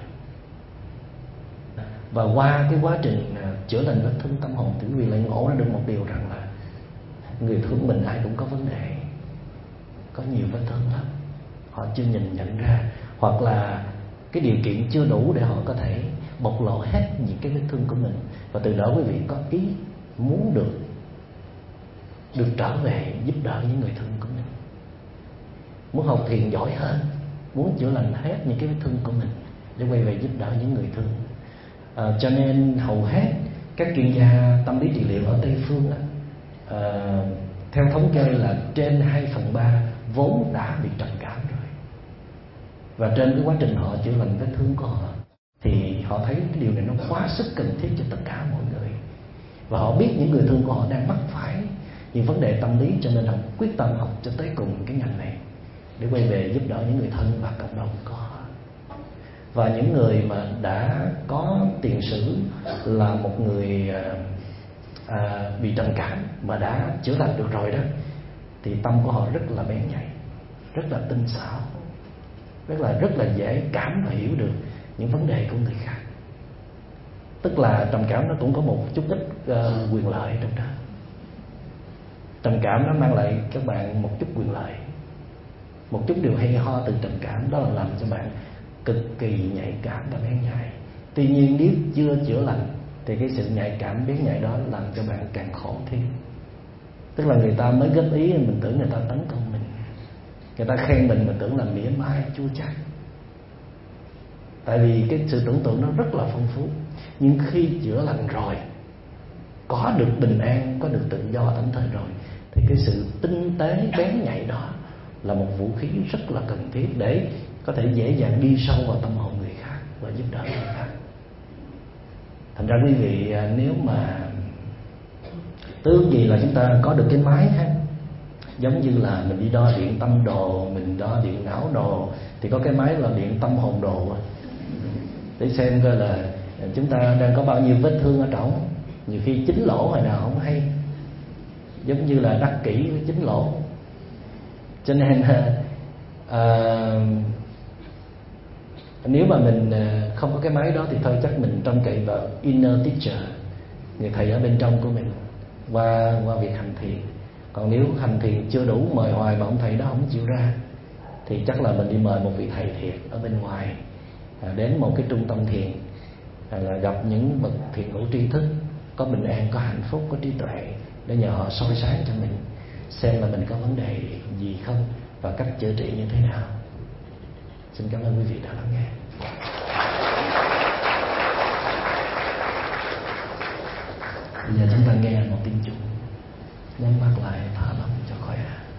S1: Và qua cái quá trình chữa lành vết thương tâm hồn, thì quý vị lại ngộ ra được một điều rằng là người thương mình ai cũng có vấn đề, có nhiều vết thương lắm, họ chưa nhìn nhận ra, hoặc là cái điều kiện chưa đủ để họ có thể bộc lộ hết những cái vết thương của mình. Và từ đó quý vị có ý muốn được trở về giúp đỡ những người thân của mình, muốn học thiền giỏi hơn, muốn chữa lành hết những cái vết thương của mình để quay về giúp đỡ những người thương. Cho nên hầu hết các chuyên gia tâm lý trị liệu ở Tây Phương theo thống kê là trên 2/3 vốn đã bị trầm cảm rồi. Và trên cái quá trình họ chữa lành vết thương của họ, thì họ thấy cái điều này nó quá sức cần thiết cho tất cả mọi người. Và họ biết những người thương của họ đang mắc phải những vấn đề tâm lý, cho nên họ quyết tâm học cho tới cùng cái ngành này để quay về giúp đỡ những người thân và cộng đồng của họ. Và những người mà đã có tiền sử là một người bị trầm cảm mà đã chữa lành được rồi đó, thì tâm của họ rất là bén nhạy, rất là tinh xảo, rất là dễ cảm và hiểu được những vấn đề của người khác. Tức là trầm cảm nó cũng có một chút ít quyền lợi trong đó. Trầm cảm nó mang lại các bạn một chút quyền lợi, một chút điều hay ho từ trầm cảm, đó là làm cho bạn cực kỳ nhạy cảm và bén nhạy. Tuy nhiên nếu chưa chữa lành thì cái sự nhạy cảm bén nhạy đó làm cho bạn càng khổ thêm. Tức là người ta mới góp ý mình tưởng người ta tấn công mình, người ta khen mình tưởng là mỉa mai chua chát. Tại vì cái sự tưởng tượng nó rất là phong phú. Nhưng khi chữa lành rồi, có được bình an, có được tự do thảnh thơi rồi, thì cái sự tinh tế bén nhạy đó là một vũ khí rất là cần thiết để có thể dễ dàng đi sâu vào tâm hồn người khác và giúp đỡ người khác. Thành ra quý vị, nếu mà ước gì là chúng ta có được cái máy ha, giống như là mình đi đo điện tâm đồ, mình đo điện não đồ, thì có cái máy là điện tâm hồn đồ, để xem coi là chúng ta đang có bao nhiêu vết thương ở trỏng. Nhiều khi chín lỗ hồi nào không hay, giống như là đắc kỷ với chín lỗ. Cho nên nếu mà mình không có cái máy đó thì thôi chắc mình trông cậy vào inner teacher, người thầy ở bên trong của mình, qua việc hành thiền. Còn nếu hành thiền chưa đủ, mời hoài mà ông thầy đó không chịu ra, thì chắc là mình đi mời một vị thầy thiệt ở bên ngoài, đến một cái trung tâm thiền, là gặp những bậc thiền hữu tri thức, có bình an, có hạnh phúc, có trí tuệ, để nhờ họ soi sáng cho mình, xem là mình có vấn đề gì không và cách chữa trị như thế nào. Xin cảm ơn quý vị đã lắng nghe. Bây giờ chúng ta nghe một tiếng chuông, nhắm mắt lại, thở lỏng cho khỏe.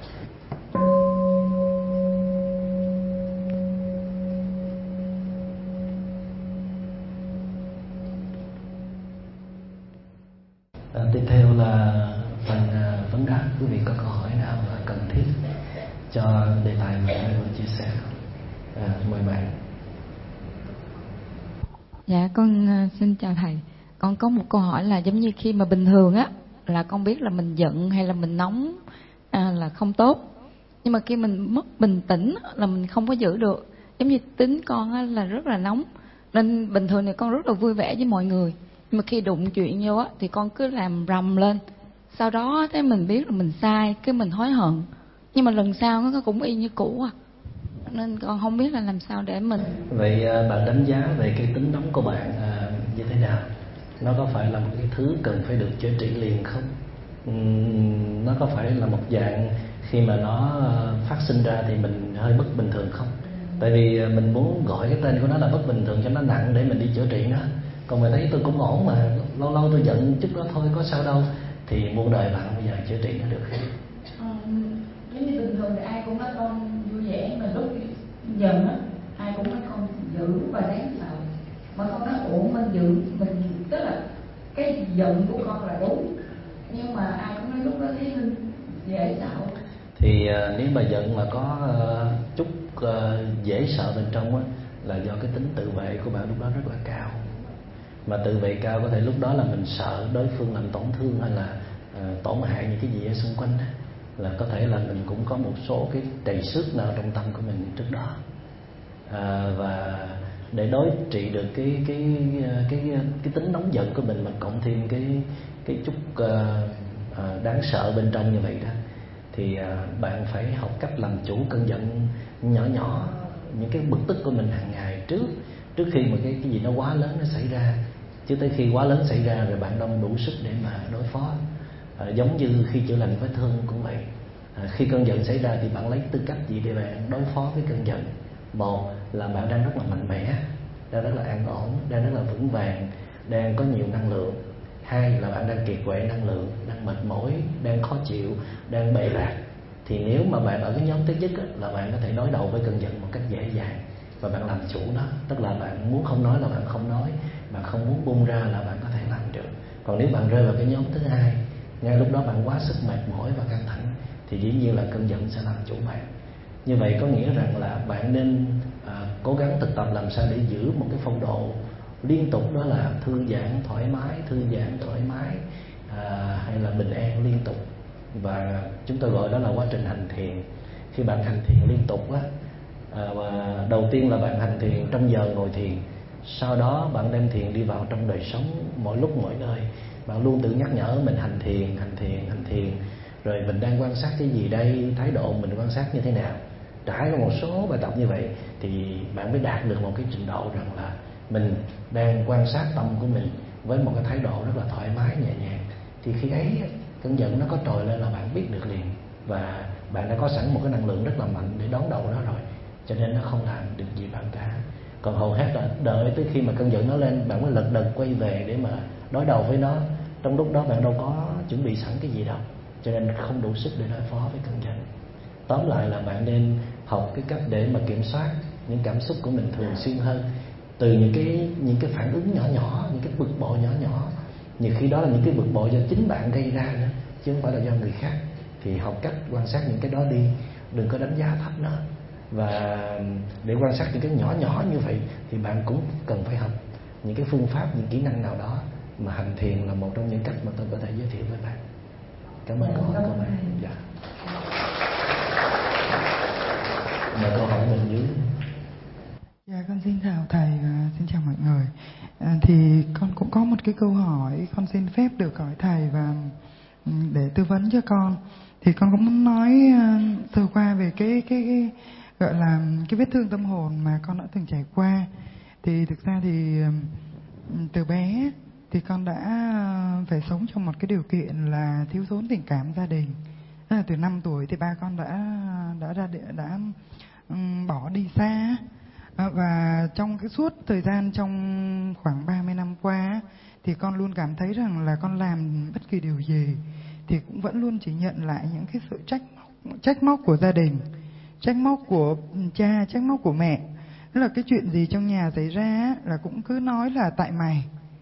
S1: Tiếp theo là phần vấn đáp. Quý vị có câu hỏi nào cần thiết cho đề tài mà tôi vừa chia sẻ? Mời bạn.
S2: Dạ, con xin chào thầy. Con có một câu hỏi là giống như khi mà bình thường á là con biết là mình giận hay là mình nóng là không tốt, nhưng mà khi mình mất bình tĩnh là mình không có giữ được. Giống như tính con á là rất là nóng, nên bình thường thì con rất là vui vẻ với mọi người, nhưng mà khi đụng chuyện vô á thì con cứ làm rầm lên. Sau đó thấy mình biết là mình sai, cái mình hối hận, nhưng mà lần sau nó cũng y như cũ à, nên con không biết là làm sao để mình.
S1: Vậy bạn đánh giá về cái tính nóng của bạn như thế nào? Nó có phải là một cái thứ cần phải được chữa trị liền không? Nó có phải là một dạng khi mà nó phát sinh ra thì mình hơi bất bình thường không? Tại vì mình muốn gọi cái tên của nó là bất bình thường cho nó nặng để mình đi chữa trị nó. Còn mình thấy tôi cũng ổn mà, lâu lâu tôi giận chút đó thôi, có sao đâu, thì muôn đời bạn bây giờ chữa trị nó được không?
S3: Giống như bình thường thì ai cũng nói con vui vẻ, mà lúc giận á ai cũng nói con dữ và đáng sợ. Mà con nói ủa mình dữ, mình tức là cái giận của con là đúng, nhưng mà ai cũng nói lúc đó thấy mình dễ sợ.
S1: Thì nếu mà giận mà có chút dễ sợ bên trong á, là do cái tính tự vệ của bạn lúc đó rất là cao. Mà tự vệ cao có thể lúc đó là mình sợ đối phương làm tổn thương hay là tổn hại những cái gì ở xung quanh đó. Là có thể là mình cũng có một số cái trầy xước nào trong tâm của mình trước đó. Và để đối trị được cái tính nóng giận của mình cộng thêm cái chút đáng sợ bên trong như vậy đó, thì bạn phải học cách làm chủ cơn giận nhỏ nhỏ, những cái bực tức của mình hàng ngày trước khi mà cái gì nó quá lớn nó xảy ra. Chứ tới khi quá lớn xảy ra rồi bạn đâu đủ sức để mà đối phó. Giống như khi chữa lành vết thương cũng vậy. Khi cơn giận xảy ra thì bạn lấy tư cách gì để bạn đối phó với cơn giận? Một là bạn đang rất là mạnh mẽ, đang rất là an ổn, đang rất là vững vàng, đang có nhiều năng lượng. Hai là bạn đang kiệt quệ năng lượng, đang mệt mỏi, đang khó chịu, đang bệ rạc. Thì nếu mà bạn ở cái nhóm thứ nhất là bạn có thể đối đầu với cơn giận một cách dễ dàng và bạn làm chủ nó. Tức là bạn muốn không nói là bạn không nói, bạn không muốn buông ra là bạn có thể làm được. Còn nếu bạn rơi vào cái nhóm thứ hai, ngay lúc đó bạn quá sức mệt mỏi và căng thẳng, thì dĩ nhiên là cơn giận sẽ làm chủ bạn. Như vậy có nghĩa rằng là bạn nên cố gắng thực tập làm sao để giữ một cái phong độ liên tục, đó là thư giãn thoải mái, hay là bình an liên tục. Và chúng tôi gọi đó là quá trình hành thiền. Khi bạn hành thiền liên tục á, đầu tiên là bạn hành thiền trong giờ ngồi thiền, sau đó bạn đem thiền đi vào trong đời sống mỗi lúc mỗi nơi. Bạn luôn tự nhắc nhở mình hành thiền, rồi mình đang quan sát cái gì đây, thái độ mình quan sát như thế nào. Trải qua một số bài tập như vậy thì bạn mới đạt được một cái trình độ rằng là mình đang quan sát tâm của mình với một cái thái độ rất là thoải mái nhẹ nhàng, thì khi ấy cơn giận nó có trồi lên là bạn biết được liền, và bạn đã có sẵn một cái năng lượng rất là mạnh để đón đầu nó rồi, cho nên nó không làm được gì bạn cả. Còn hầu hết là đợi tới khi mà cơn giận nó lên bạn mới lật đật quay về để mà đối đầu với nó. Trong lúc đó bạn đâu có chuẩn bị sẵn cái gì đâu, cho nên không đủ sức để đối phó với cơn giận. Tóm lại là bạn nên học cái cách để mà kiểm soát những cảm xúc của mình thường xuyên hơn, từ những cái phản ứng nhỏ nhỏ, những cái bực bội nhỏ nhỏ. Nhiều khi đó là những cái bực bội do chính bạn gây ra nữa, chứ không phải là do người khác. Thì học cách quan sát những cái đó đi, đừng có đánh giá thấp nó. Và để quan sát những cái nhỏ nhỏ như vậy thì bạn cũng cần phải học những cái phương pháp, những kỹ năng nào đó, mà hành thiền là một trong những cách mà tôi có thể giới thiệu với bạn. Cảm ơn câu hỏi của bạn. Dạ. Mời câu hỏi bên dưới.
S4: Dạ, con xin chào thầy và xin chào mọi người. Thì con cũng có một cái câu hỏi, con xin phép được hỏi thầy và để tư vấn cho con. Thì con cũng muốn nói sơ qua về cái gọi là cái vết thương tâm hồn mà con đã từng trải qua. Thì thực ra thì từ bé thì con đã phải sống trong một cái điều kiện là thiếu thốn tình cảm gia đình. Từ 5 tuổi thì ba con đã bỏ đi xa. Và trong cái suốt thời gian trong khoảng 30 năm qua thì con luôn cảm thấy rằng là con làm bất kỳ điều gì thì cũng vẫn luôn chỉ nhận lại những cái sự trách móc của gia đình, trách móc của cha, trách móc của mẹ. Tức là cái chuyện gì trong nhà xảy ra là cũng cứ nói là tại mày.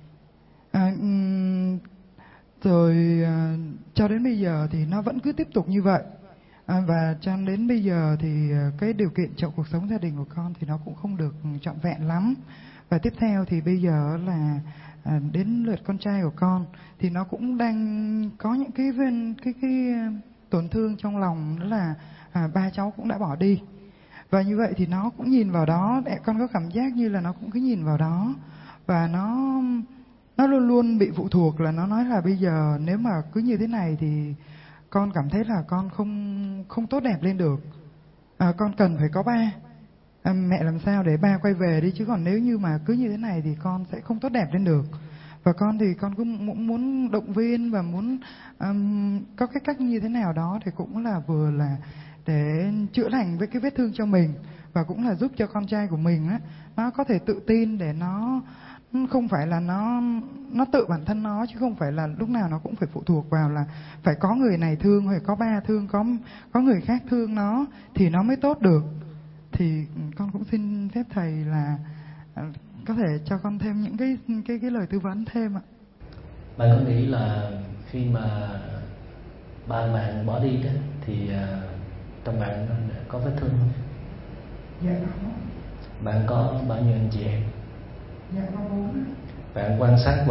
S4: Rồi cho đến bây giờ thì nó vẫn cứ tiếp tục như vậy. Và cho đến bây giờ thì cái điều kiện trong cuộc sống gia đình của con thì nó cũng không được trọn vẹn lắm. Và tiếp theo thì bây giờ là đến lượt con trai của con thì nó cũng đang có những cái tổn thương trong lòng, đó là ba cháu cũng đã bỏ đi. Và như vậy thì nó cũng nhìn vào đó, con có cảm giác như là nó cũng cứ nhìn vào đó, và nó luôn luôn bị phụ thuộc. Là nó nói là bây giờ nếu mà cứ như thế này thì con cảm thấy là con không tốt đẹp lên được. Con cần phải có ba. Mẹ làm sao để ba quay về đi, chứ còn nếu như mà cứ như thế này thì con sẽ không tốt đẹp lên được. Và con thì con cứ muốn động viên và muốn có cái cách như thế nào đó thì cũng là vừa là để chữa lành với cái vết thương cho mình, và cũng là giúp cho con trai của mình á nó có thể tự tin, để nó không phải là nó tự bản thân nó, chứ không phải là lúc nào nó cũng phải phụ thuộc vào là phải có người này thương, hay có ba thương, có người khác thương nó thì nó mới tốt được. Thì con cũng xin phép thầy là có thể cho con thêm những cái lời tư vấn thêm ạ.
S1: Bạn có nghĩ là khi mà ba bạn bỏ đi đó thì trong bạn có vết thương không?
S4: Dạ có.
S1: Bạn có bao nhiêu anh chị em?
S4: Dạ có 4.
S1: Bạn quan sát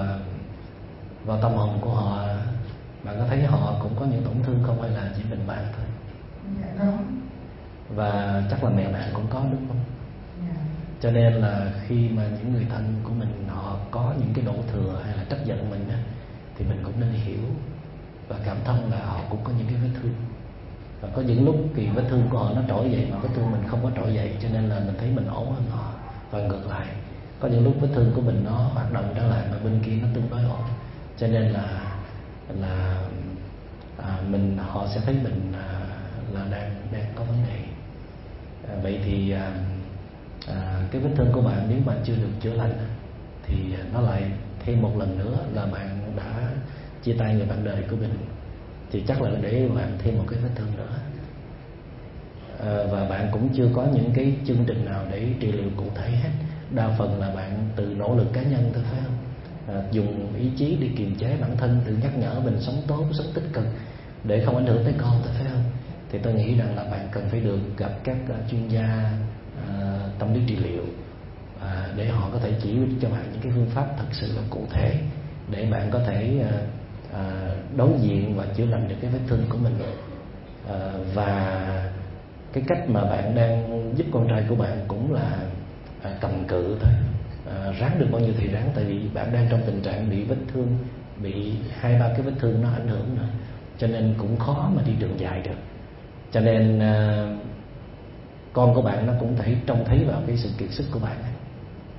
S1: vào tâm hồn của họ, bạn có thấy họ cũng có những tổn thương không, hay là chỉ mình bạn thôi?
S4: Dạ có.
S1: Và chắc là mẹ bạn cũng có, đúng không?
S4: Dạ.
S1: Cho nên là khi mà những người thân của mình họ có những cái đổ thừa hay là trách giận mình á, thì mình cũng nên hiểu và cảm thông là họ cũng có những cái vết thương. Và có những lúc thì vết thương của họ nó trỗi dậy mà vết thương mình không có trỗi dậy, cho nên là mình thấy mình ổn hơn họ. Và ngược lại, có những lúc vết thương của mình nó hoạt động trở lại mà bên kia nó tương đối ổn, cho nên là họ sẽ thấy mình là đang có vấn đề. Vậy thì cái vết thương của bạn nếu mà chưa được chữa lành thì nó lại thêm một lần nữa là bạn đã chia tay người bạn đời của mình, thì chắc là để bạn thêm một cái vết thương nữa. Và bạn cũng chưa có những cái chương trình nào để trị liệu cụ thể hết. Đa phần là bạn tự nỗ lực cá nhân thôi, phải không? Dùng ý chí để kiềm chế bản thân, tự nhắc nhở mình sống tốt, sống tích cực để không ảnh hưởng tới con thôi, phải không? Thì tôi nghĩ rằng là bạn cần phải được gặp các chuyên gia tâm lý trị liệu để họ có thể chỉ cho bạn những cái phương pháp thật sự là cụ thể để bạn có thể đối diện và chữa lành được cái vết thương của mình. Và cái cách mà bạn đang giúp con trai của bạn cũng là cầm cự thôi, ráng được bao nhiêu thì ráng, tại vì bạn đang trong tình trạng bị vết thương, bị 2-3 cái vết thương nó ảnh hưởng nữa, cho nên cũng khó mà đi đường dài được. Cho nên con của bạn nó cũng thể trông thấy vào cái sự kiệt sức của bạn.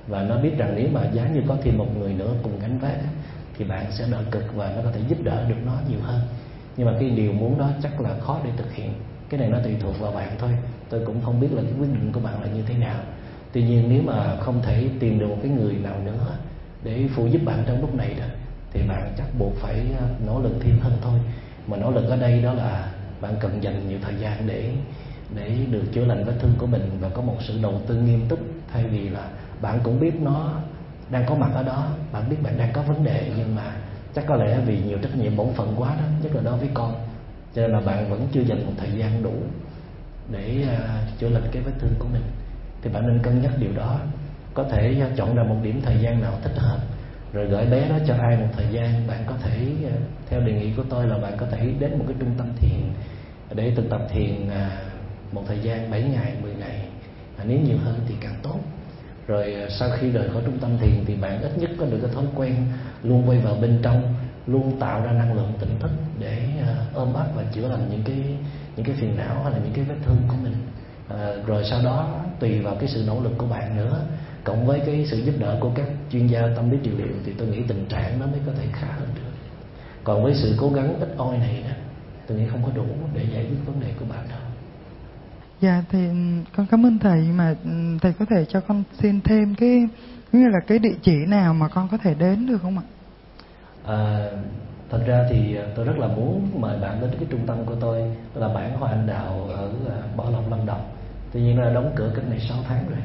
S1: và nó biết rằng nếu mà giá như có thêm một người nữa cùng gánh vác thì bạn sẽ đỡ cực và nó có thể giúp đỡ được nó nhiều hơn. Nhưng mà cái điều muốn đó chắc là khó để thực hiện. Cái này nó tùy thuộc vào bạn thôi. Tôi cũng không biết là cái quyết định của bạn là như thế nào. Tuy nhiên nếu mà không thể tìm được một cái người nào nữa để phụ giúp bạn trong lúc này đó, thì bạn chắc buộc phải nỗ lực thêm hơn thôi. Mà nỗ lực ở đây đó là bạn cần dành nhiều thời gian để được chữa lành vết thương của mình và có một sự đầu tư nghiêm túc, thay vì là bạn cũng biết nó đang có mặt ở đó, bạn biết bạn đang có vấn đề, nhưng mà chắc có lẽ vì nhiều trách nhiệm bổn phận quá đó, nhất là đối với con, cho nên là bạn vẫn chưa dành một thời gian đủ để chữa lành cái vết thương của mình. Thì bạn nên cân nhắc điều đó. Có thể chọn ra một điểm thời gian nào thích hợp, rồi gửi bé đó cho ai một thời gian. Bạn có thể, theo đề nghị của tôi là bạn có thể đến một cái trung tâm thiền để thực tập thiền một thời gian 7 ngày, 10 ngày, nếu nhiều hơn thì càng tốt. Rồi sau khi rời khỏi trung tâm thiền thì bạn ít nhất có được cái thói quen luôn quay vào bên trong, luôn tạo ra năng lượng tỉnh thức để ôm ấp và chữa lành những cái phiền não hay là những cái vết thương của mình. Rồi sau đó tùy vào cái sự nỗ lực của bạn nữa, cộng với cái sự giúp đỡ của các chuyên gia tâm lý trị liệu, thì tôi nghĩ tình trạng nó mới có thể khá hơn được. Còn với sự cố gắng ít oi này đó, tôi nghĩ không có đủ để giải quyết vấn đề của bạn đâu.
S4: Dạ thì con cảm ơn thầy, mà thầy có thể cho con xin thêm cái như là cái địa chỉ nào mà con có thể đến được không ạ?
S1: Thật ra thì tôi rất là muốn mời bạn đến cái trung tâm của tôi, là Bản Hoa Anh Đào ở Bảo Lộc, Lâm Đồng. Tuy nhiên nó đóng cửa cách này 6 tháng rồi.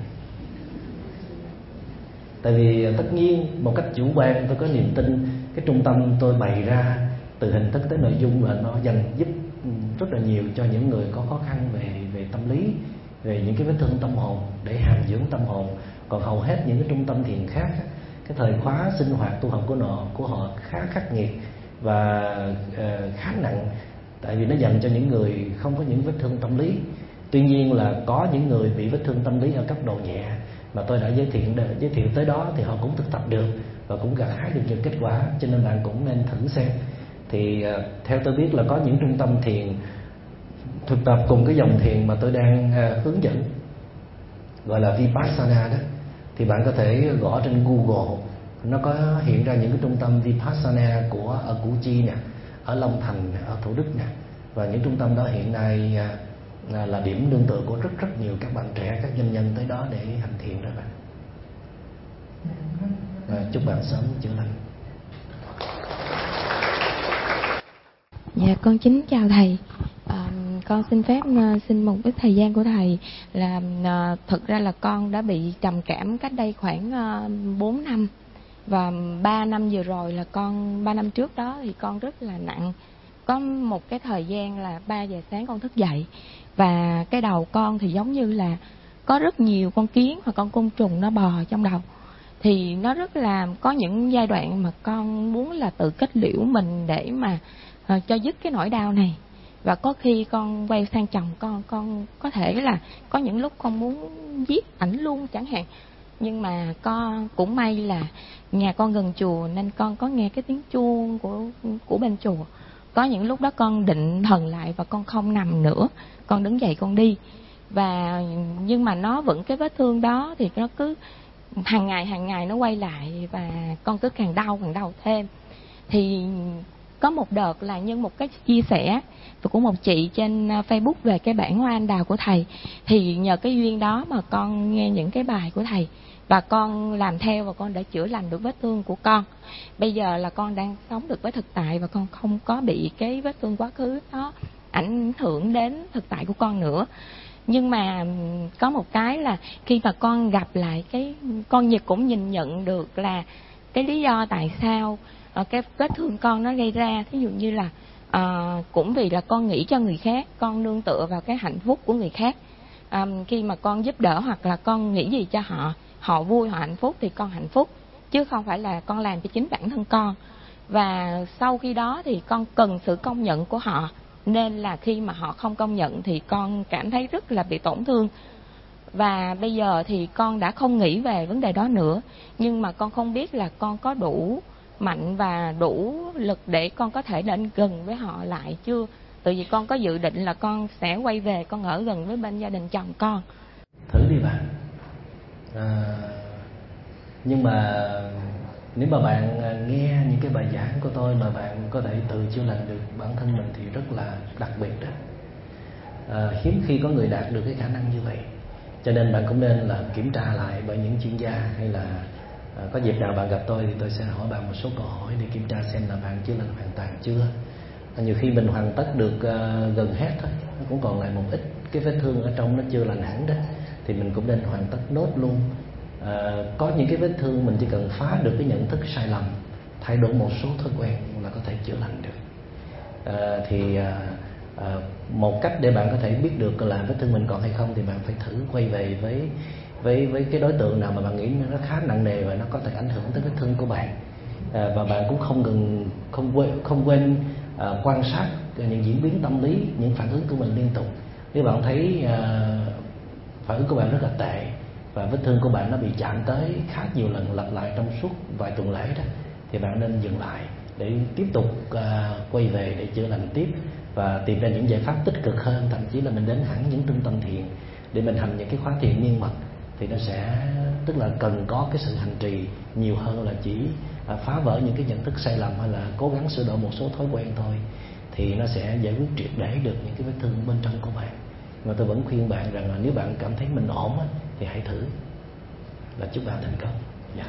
S1: Tại vì tất nhiên một cách chủ quan tôi có niềm tin cái trung tâm tôi bày ra từ hình thức tới nội dung là nó dành giúp rất là nhiều cho những người có khó khăn về tâm lý, về những cái vết thương tâm hồn, để hàm dưỡng tâm hồn. Còn hầu hết những cái trung tâm thiền khác, cái thời khóa sinh hoạt tu học của họ khá khắc nghiệt và khá nặng, tại vì nó dành cho những người không có những vết thương tâm lý. Tuy nhiên là có những người bị vết thương tâm lý ở cấp độ nhẹ mà tôi đã giới thiệu tới đó, thì họ cũng thực tập được và cũng gặt hái được nhiều kết quả, cho nên bạn cũng nên thử xem. Thì theo tôi biết là có những trung tâm thiền thực tập cùng cái dòng thiền mà tôi đang hướng dẫn, gọi là Vipassana đó, thì bạn có thể gõ trên Google, nó có hiện ra những cái trung tâm Vipassana ở Củ Chi nè, ở Long Thành, ở Thủ Đức nè, và những trung tâm đó hiện nay là điểm nương tựa của rất nhiều các bạn trẻ, các doanh nhân tới đó để hành thiền đó bạn. Chúc bạn sớm chữa lành.
S5: Dạ, con kính chào thầy. Con xin phép xin một ít thời gian của thầy. Là thực ra là con đã bị trầm cảm cách đây khoảng 4 năm. Và 3 năm vừa rồi là 3 năm trước đó thì con rất là nặng. Có một cái thời gian là 3 giờ sáng con thức dậy, và cái đầu con thì giống như là có rất nhiều con kiến hoặc con côn trùng nó bò trong đầu. Thì nó rất là có những giai đoạn mà con muốn là tự kết liễu mình để mà cho dứt cái nỗi đau này. Và có khi con quay sang chồng con có thể là có những lúc con muốn giết ảnh luôn chẳng hạn. Nhưng mà con cũng may là nhà con gần chùa nên con có nghe cái tiếng chuông của bên chùa. Có những lúc đó con định thần lại và con không nằm nữa, con đứng dậy con đi. Và nhưng mà nó vẫn cái vết thương đó thì nó cứ hàng ngày nó quay lại, và con cứ càng đau thêm. Thì có một đợt là nhân một cái chia sẻ của một chị trên Facebook về cái bản Hoa Anh Đào của thầy, thì nhờ cái duyên đó mà con nghe những cái bài của thầy và con làm theo, và con đã chữa lành được vết thương của con. Bây giờ là con đang sống được với thực tại và con không có bị cái vết thương quá khứ đó ảnh hưởng đến thực tại của con nữa. Nhưng mà có một cái là khi mà con gặp lại cái con cũng nhìn nhận được là cái lý do tại sao cái vết thương con nó gây ra. Thí dụ như là cũng vì là con nghĩ cho người khác, con nương tựa vào cái hạnh phúc của người khác. Khi mà con giúp đỡ hoặc là con nghĩ gì cho họ vui, họ hạnh phúc thì con hạnh phúc, chứ không phải là con làm cho chính bản thân con. Và sau khi đó thì con cần sự công nhận của họ, nên là khi mà họ không công nhận thì con cảm thấy rất là bị tổn thương. Và bây giờ thì con đã không nghĩ về vấn đề đó nữa, nhưng mà con không biết là con có đủ mạnh và đủ lực để con có thể đến gần với họ lại chưa. Tại vì con có dự định là con sẽ quay về, con ở gần với bên gia đình chồng con.
S1: Thử đi bạn. Nhưng mà nếu mà bạn nghe những cái bài giảng của tôi mà bạn có thể tự chữa lành được bản thân mình thì rất là đặc biệt đó. Hiếm khi có người đạt được cái khả năng như vậy. Cho nên bạn cũng nên là kiểm tra lại bởi những chuyên gia, hay là có dịp nào bạn gặp tôi thì tôi sẽ hỏi bạn một số câu hỏi để kiểm tra xem là bạn chữa lành hoàn toàn chưa. Nhiều khi mình hoàn tất được gần hết thôi, nó cũng còn lại một ít cái vết thương ở trong nó chưa lành hẳn đó, thì mình cũng nên hoàn tất nốt luôn. Có những cái vết thương mình chỉ cần phá được cái nhận thức sai lầm, thay đổi một số thói quen là có thể chữa lành được. Một cách để bạn có thể biết được là vết thương mình còn hay không thì bạn phải thử quay về với cái đối tượng nào mà bạn nghĩ nó khá nặng nề và nó có thể ảnh hưởng tới vết thương của bạn. Và bạn cũng không quên quan sát những diễn biến tâm lý, những phản ứng của mình liên tục. Nếu bạn thấy phản ứng của bạn rất là tệ và vết thương của bạn nó bị chạm tới khá nhiều lần lặp lại trong suốt vài tuần lễ đó, thì bạn nên dừng lại để tiếp tục quay về để chữa lành tiếp và tìm ra những giải pháp tích cực hơn. Thậm chí là mình đến hẳn những trung tâm thiền để mình hành những cái khóa thiền miên mật, thì nó sẽ tức là cần có cái sự hành trì nhiều hơn là chỉ phá vỡ những cái nhận thức sai lầm hay là cố gắng sửa đổi một số thói quen thôi, thì nó sẽ giải quyết triệt để được những cái vết thương bên trong của bạn. Mà tôi vẫn khuyên bạn rằng là nếu bạn cảm thấy mình ổn thì hãy thử. Là chúc bạn thành công.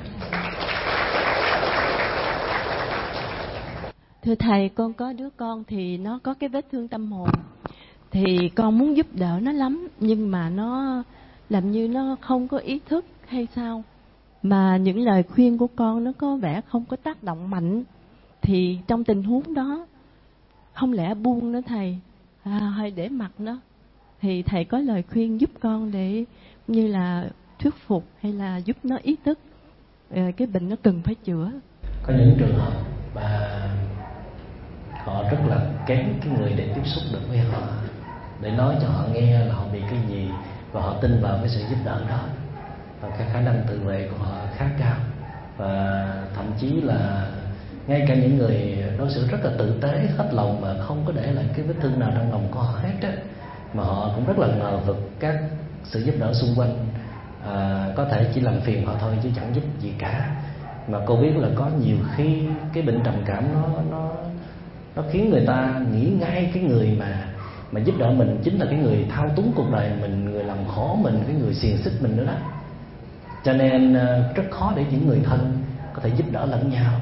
S6: Thưa thầy, con có đứa con thì nó có cái vết thương tâm hồn, thì con muốn giúp đỡ nó lắm, nhưng mà nó làm như nó không có ý thức hay sao, mà những lời khuyên của con nó có vẻ không có tác động mạnh. Thì trong tình huống đó không lẽ buông nó thầy, hay để mặc nó, thì thầy có lời khuyên giúp con để như là thuyết phục hay là giúp nó ý thức cái bệnh nó cần phải chữa?
S1: Có những trường hợp mà họ rất là kén cái người để tiếp xúc được với họ, để nói cho họ nghe là họ bị cái gì, và họ tin vào cái sự giúp đỡ đó, và cái khả năng tự vệ của họ khá cao. Và thậm chí là ngay cả những người đối xử rất là tử tế hết lòng mà không có để lại cái vết thương nào trong lòng của họ hết á, mà họ cũng rất là ngờ vực các sự giúp đỡ xung quanh, có thể chỉ làm phiền họ thôi chứ chẳng giúp gì cả. Mà cô biết là có nhiều khi cái bệnh trầm cảm nó khiến người ta nghĩ ngay cái người mà giúp đỡ mình chính là cái người thao túng cuộc đời mình, người làm khổ mình, cái người xiềng xích mình nữa đó. Cho nên rất khó để những người thân có thể giúp đỡ lẫn nhau.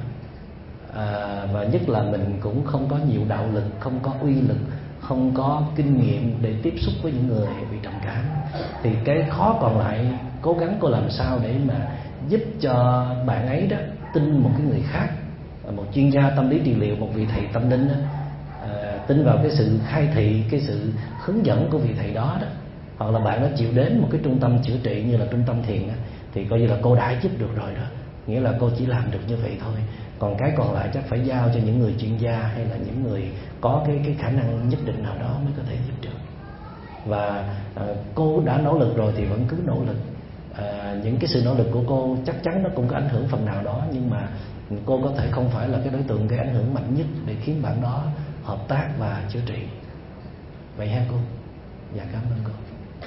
S1: Và nhất là mình cũng không có nhiều đạo lực, không có uy lực, không có kinh nghiệm để tiếp xúc với những người bị trầm cảm, thì cái khó còn lại cố gắng cô làm sao để mà giúp cho bạn ấy đó tin một cái người khác, một chuyên gia tâm lý trị liệu, một vị thầy tâm linh đó, tin vào cái sự khai thị, cái sự hướng dẫn của vị thầy đó đó, hoặc là bạn nó chịu đến một cái trung tâm chữa trị như là trung tâm thiền đó, thì coi như là cô đã giúp được rồi đó. Nghĩa là cô chỉ làm được như vậy thôi, còn cái còn lại chắc phải giao cho những người chuyên gia hay là những người có cái khả năng nhất định nào đó mới có thể giúp được. Và cô đã nỗ lực rồi thì vẫn cứ nỗ lực. Những cái sự nỗ lực của cô chắc chắn nó cũng có ảnh hưởng phần nào đó, nhưng mà cô có thể không phải là cái đối tượng gây ảnh hưởng mạnh nhất để khiến bạn đó hợp tác và chữa trị. Vậy ha cô? Dạ cảm ơn cô.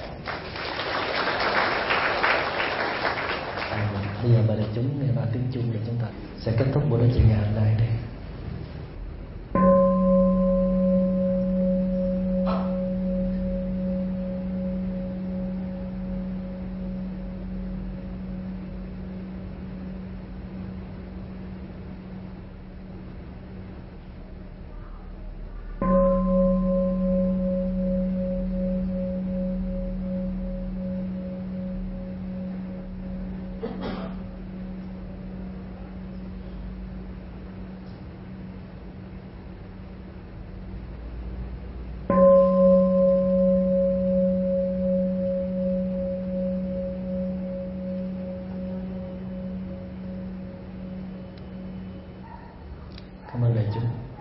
S1: Bây giờ mời đại chúng nghe ba tiếng chuông để chúng ta sẽ kết thúc buổi nói chuyện ngày hôm nay đây. Cảm ơn đại chúng.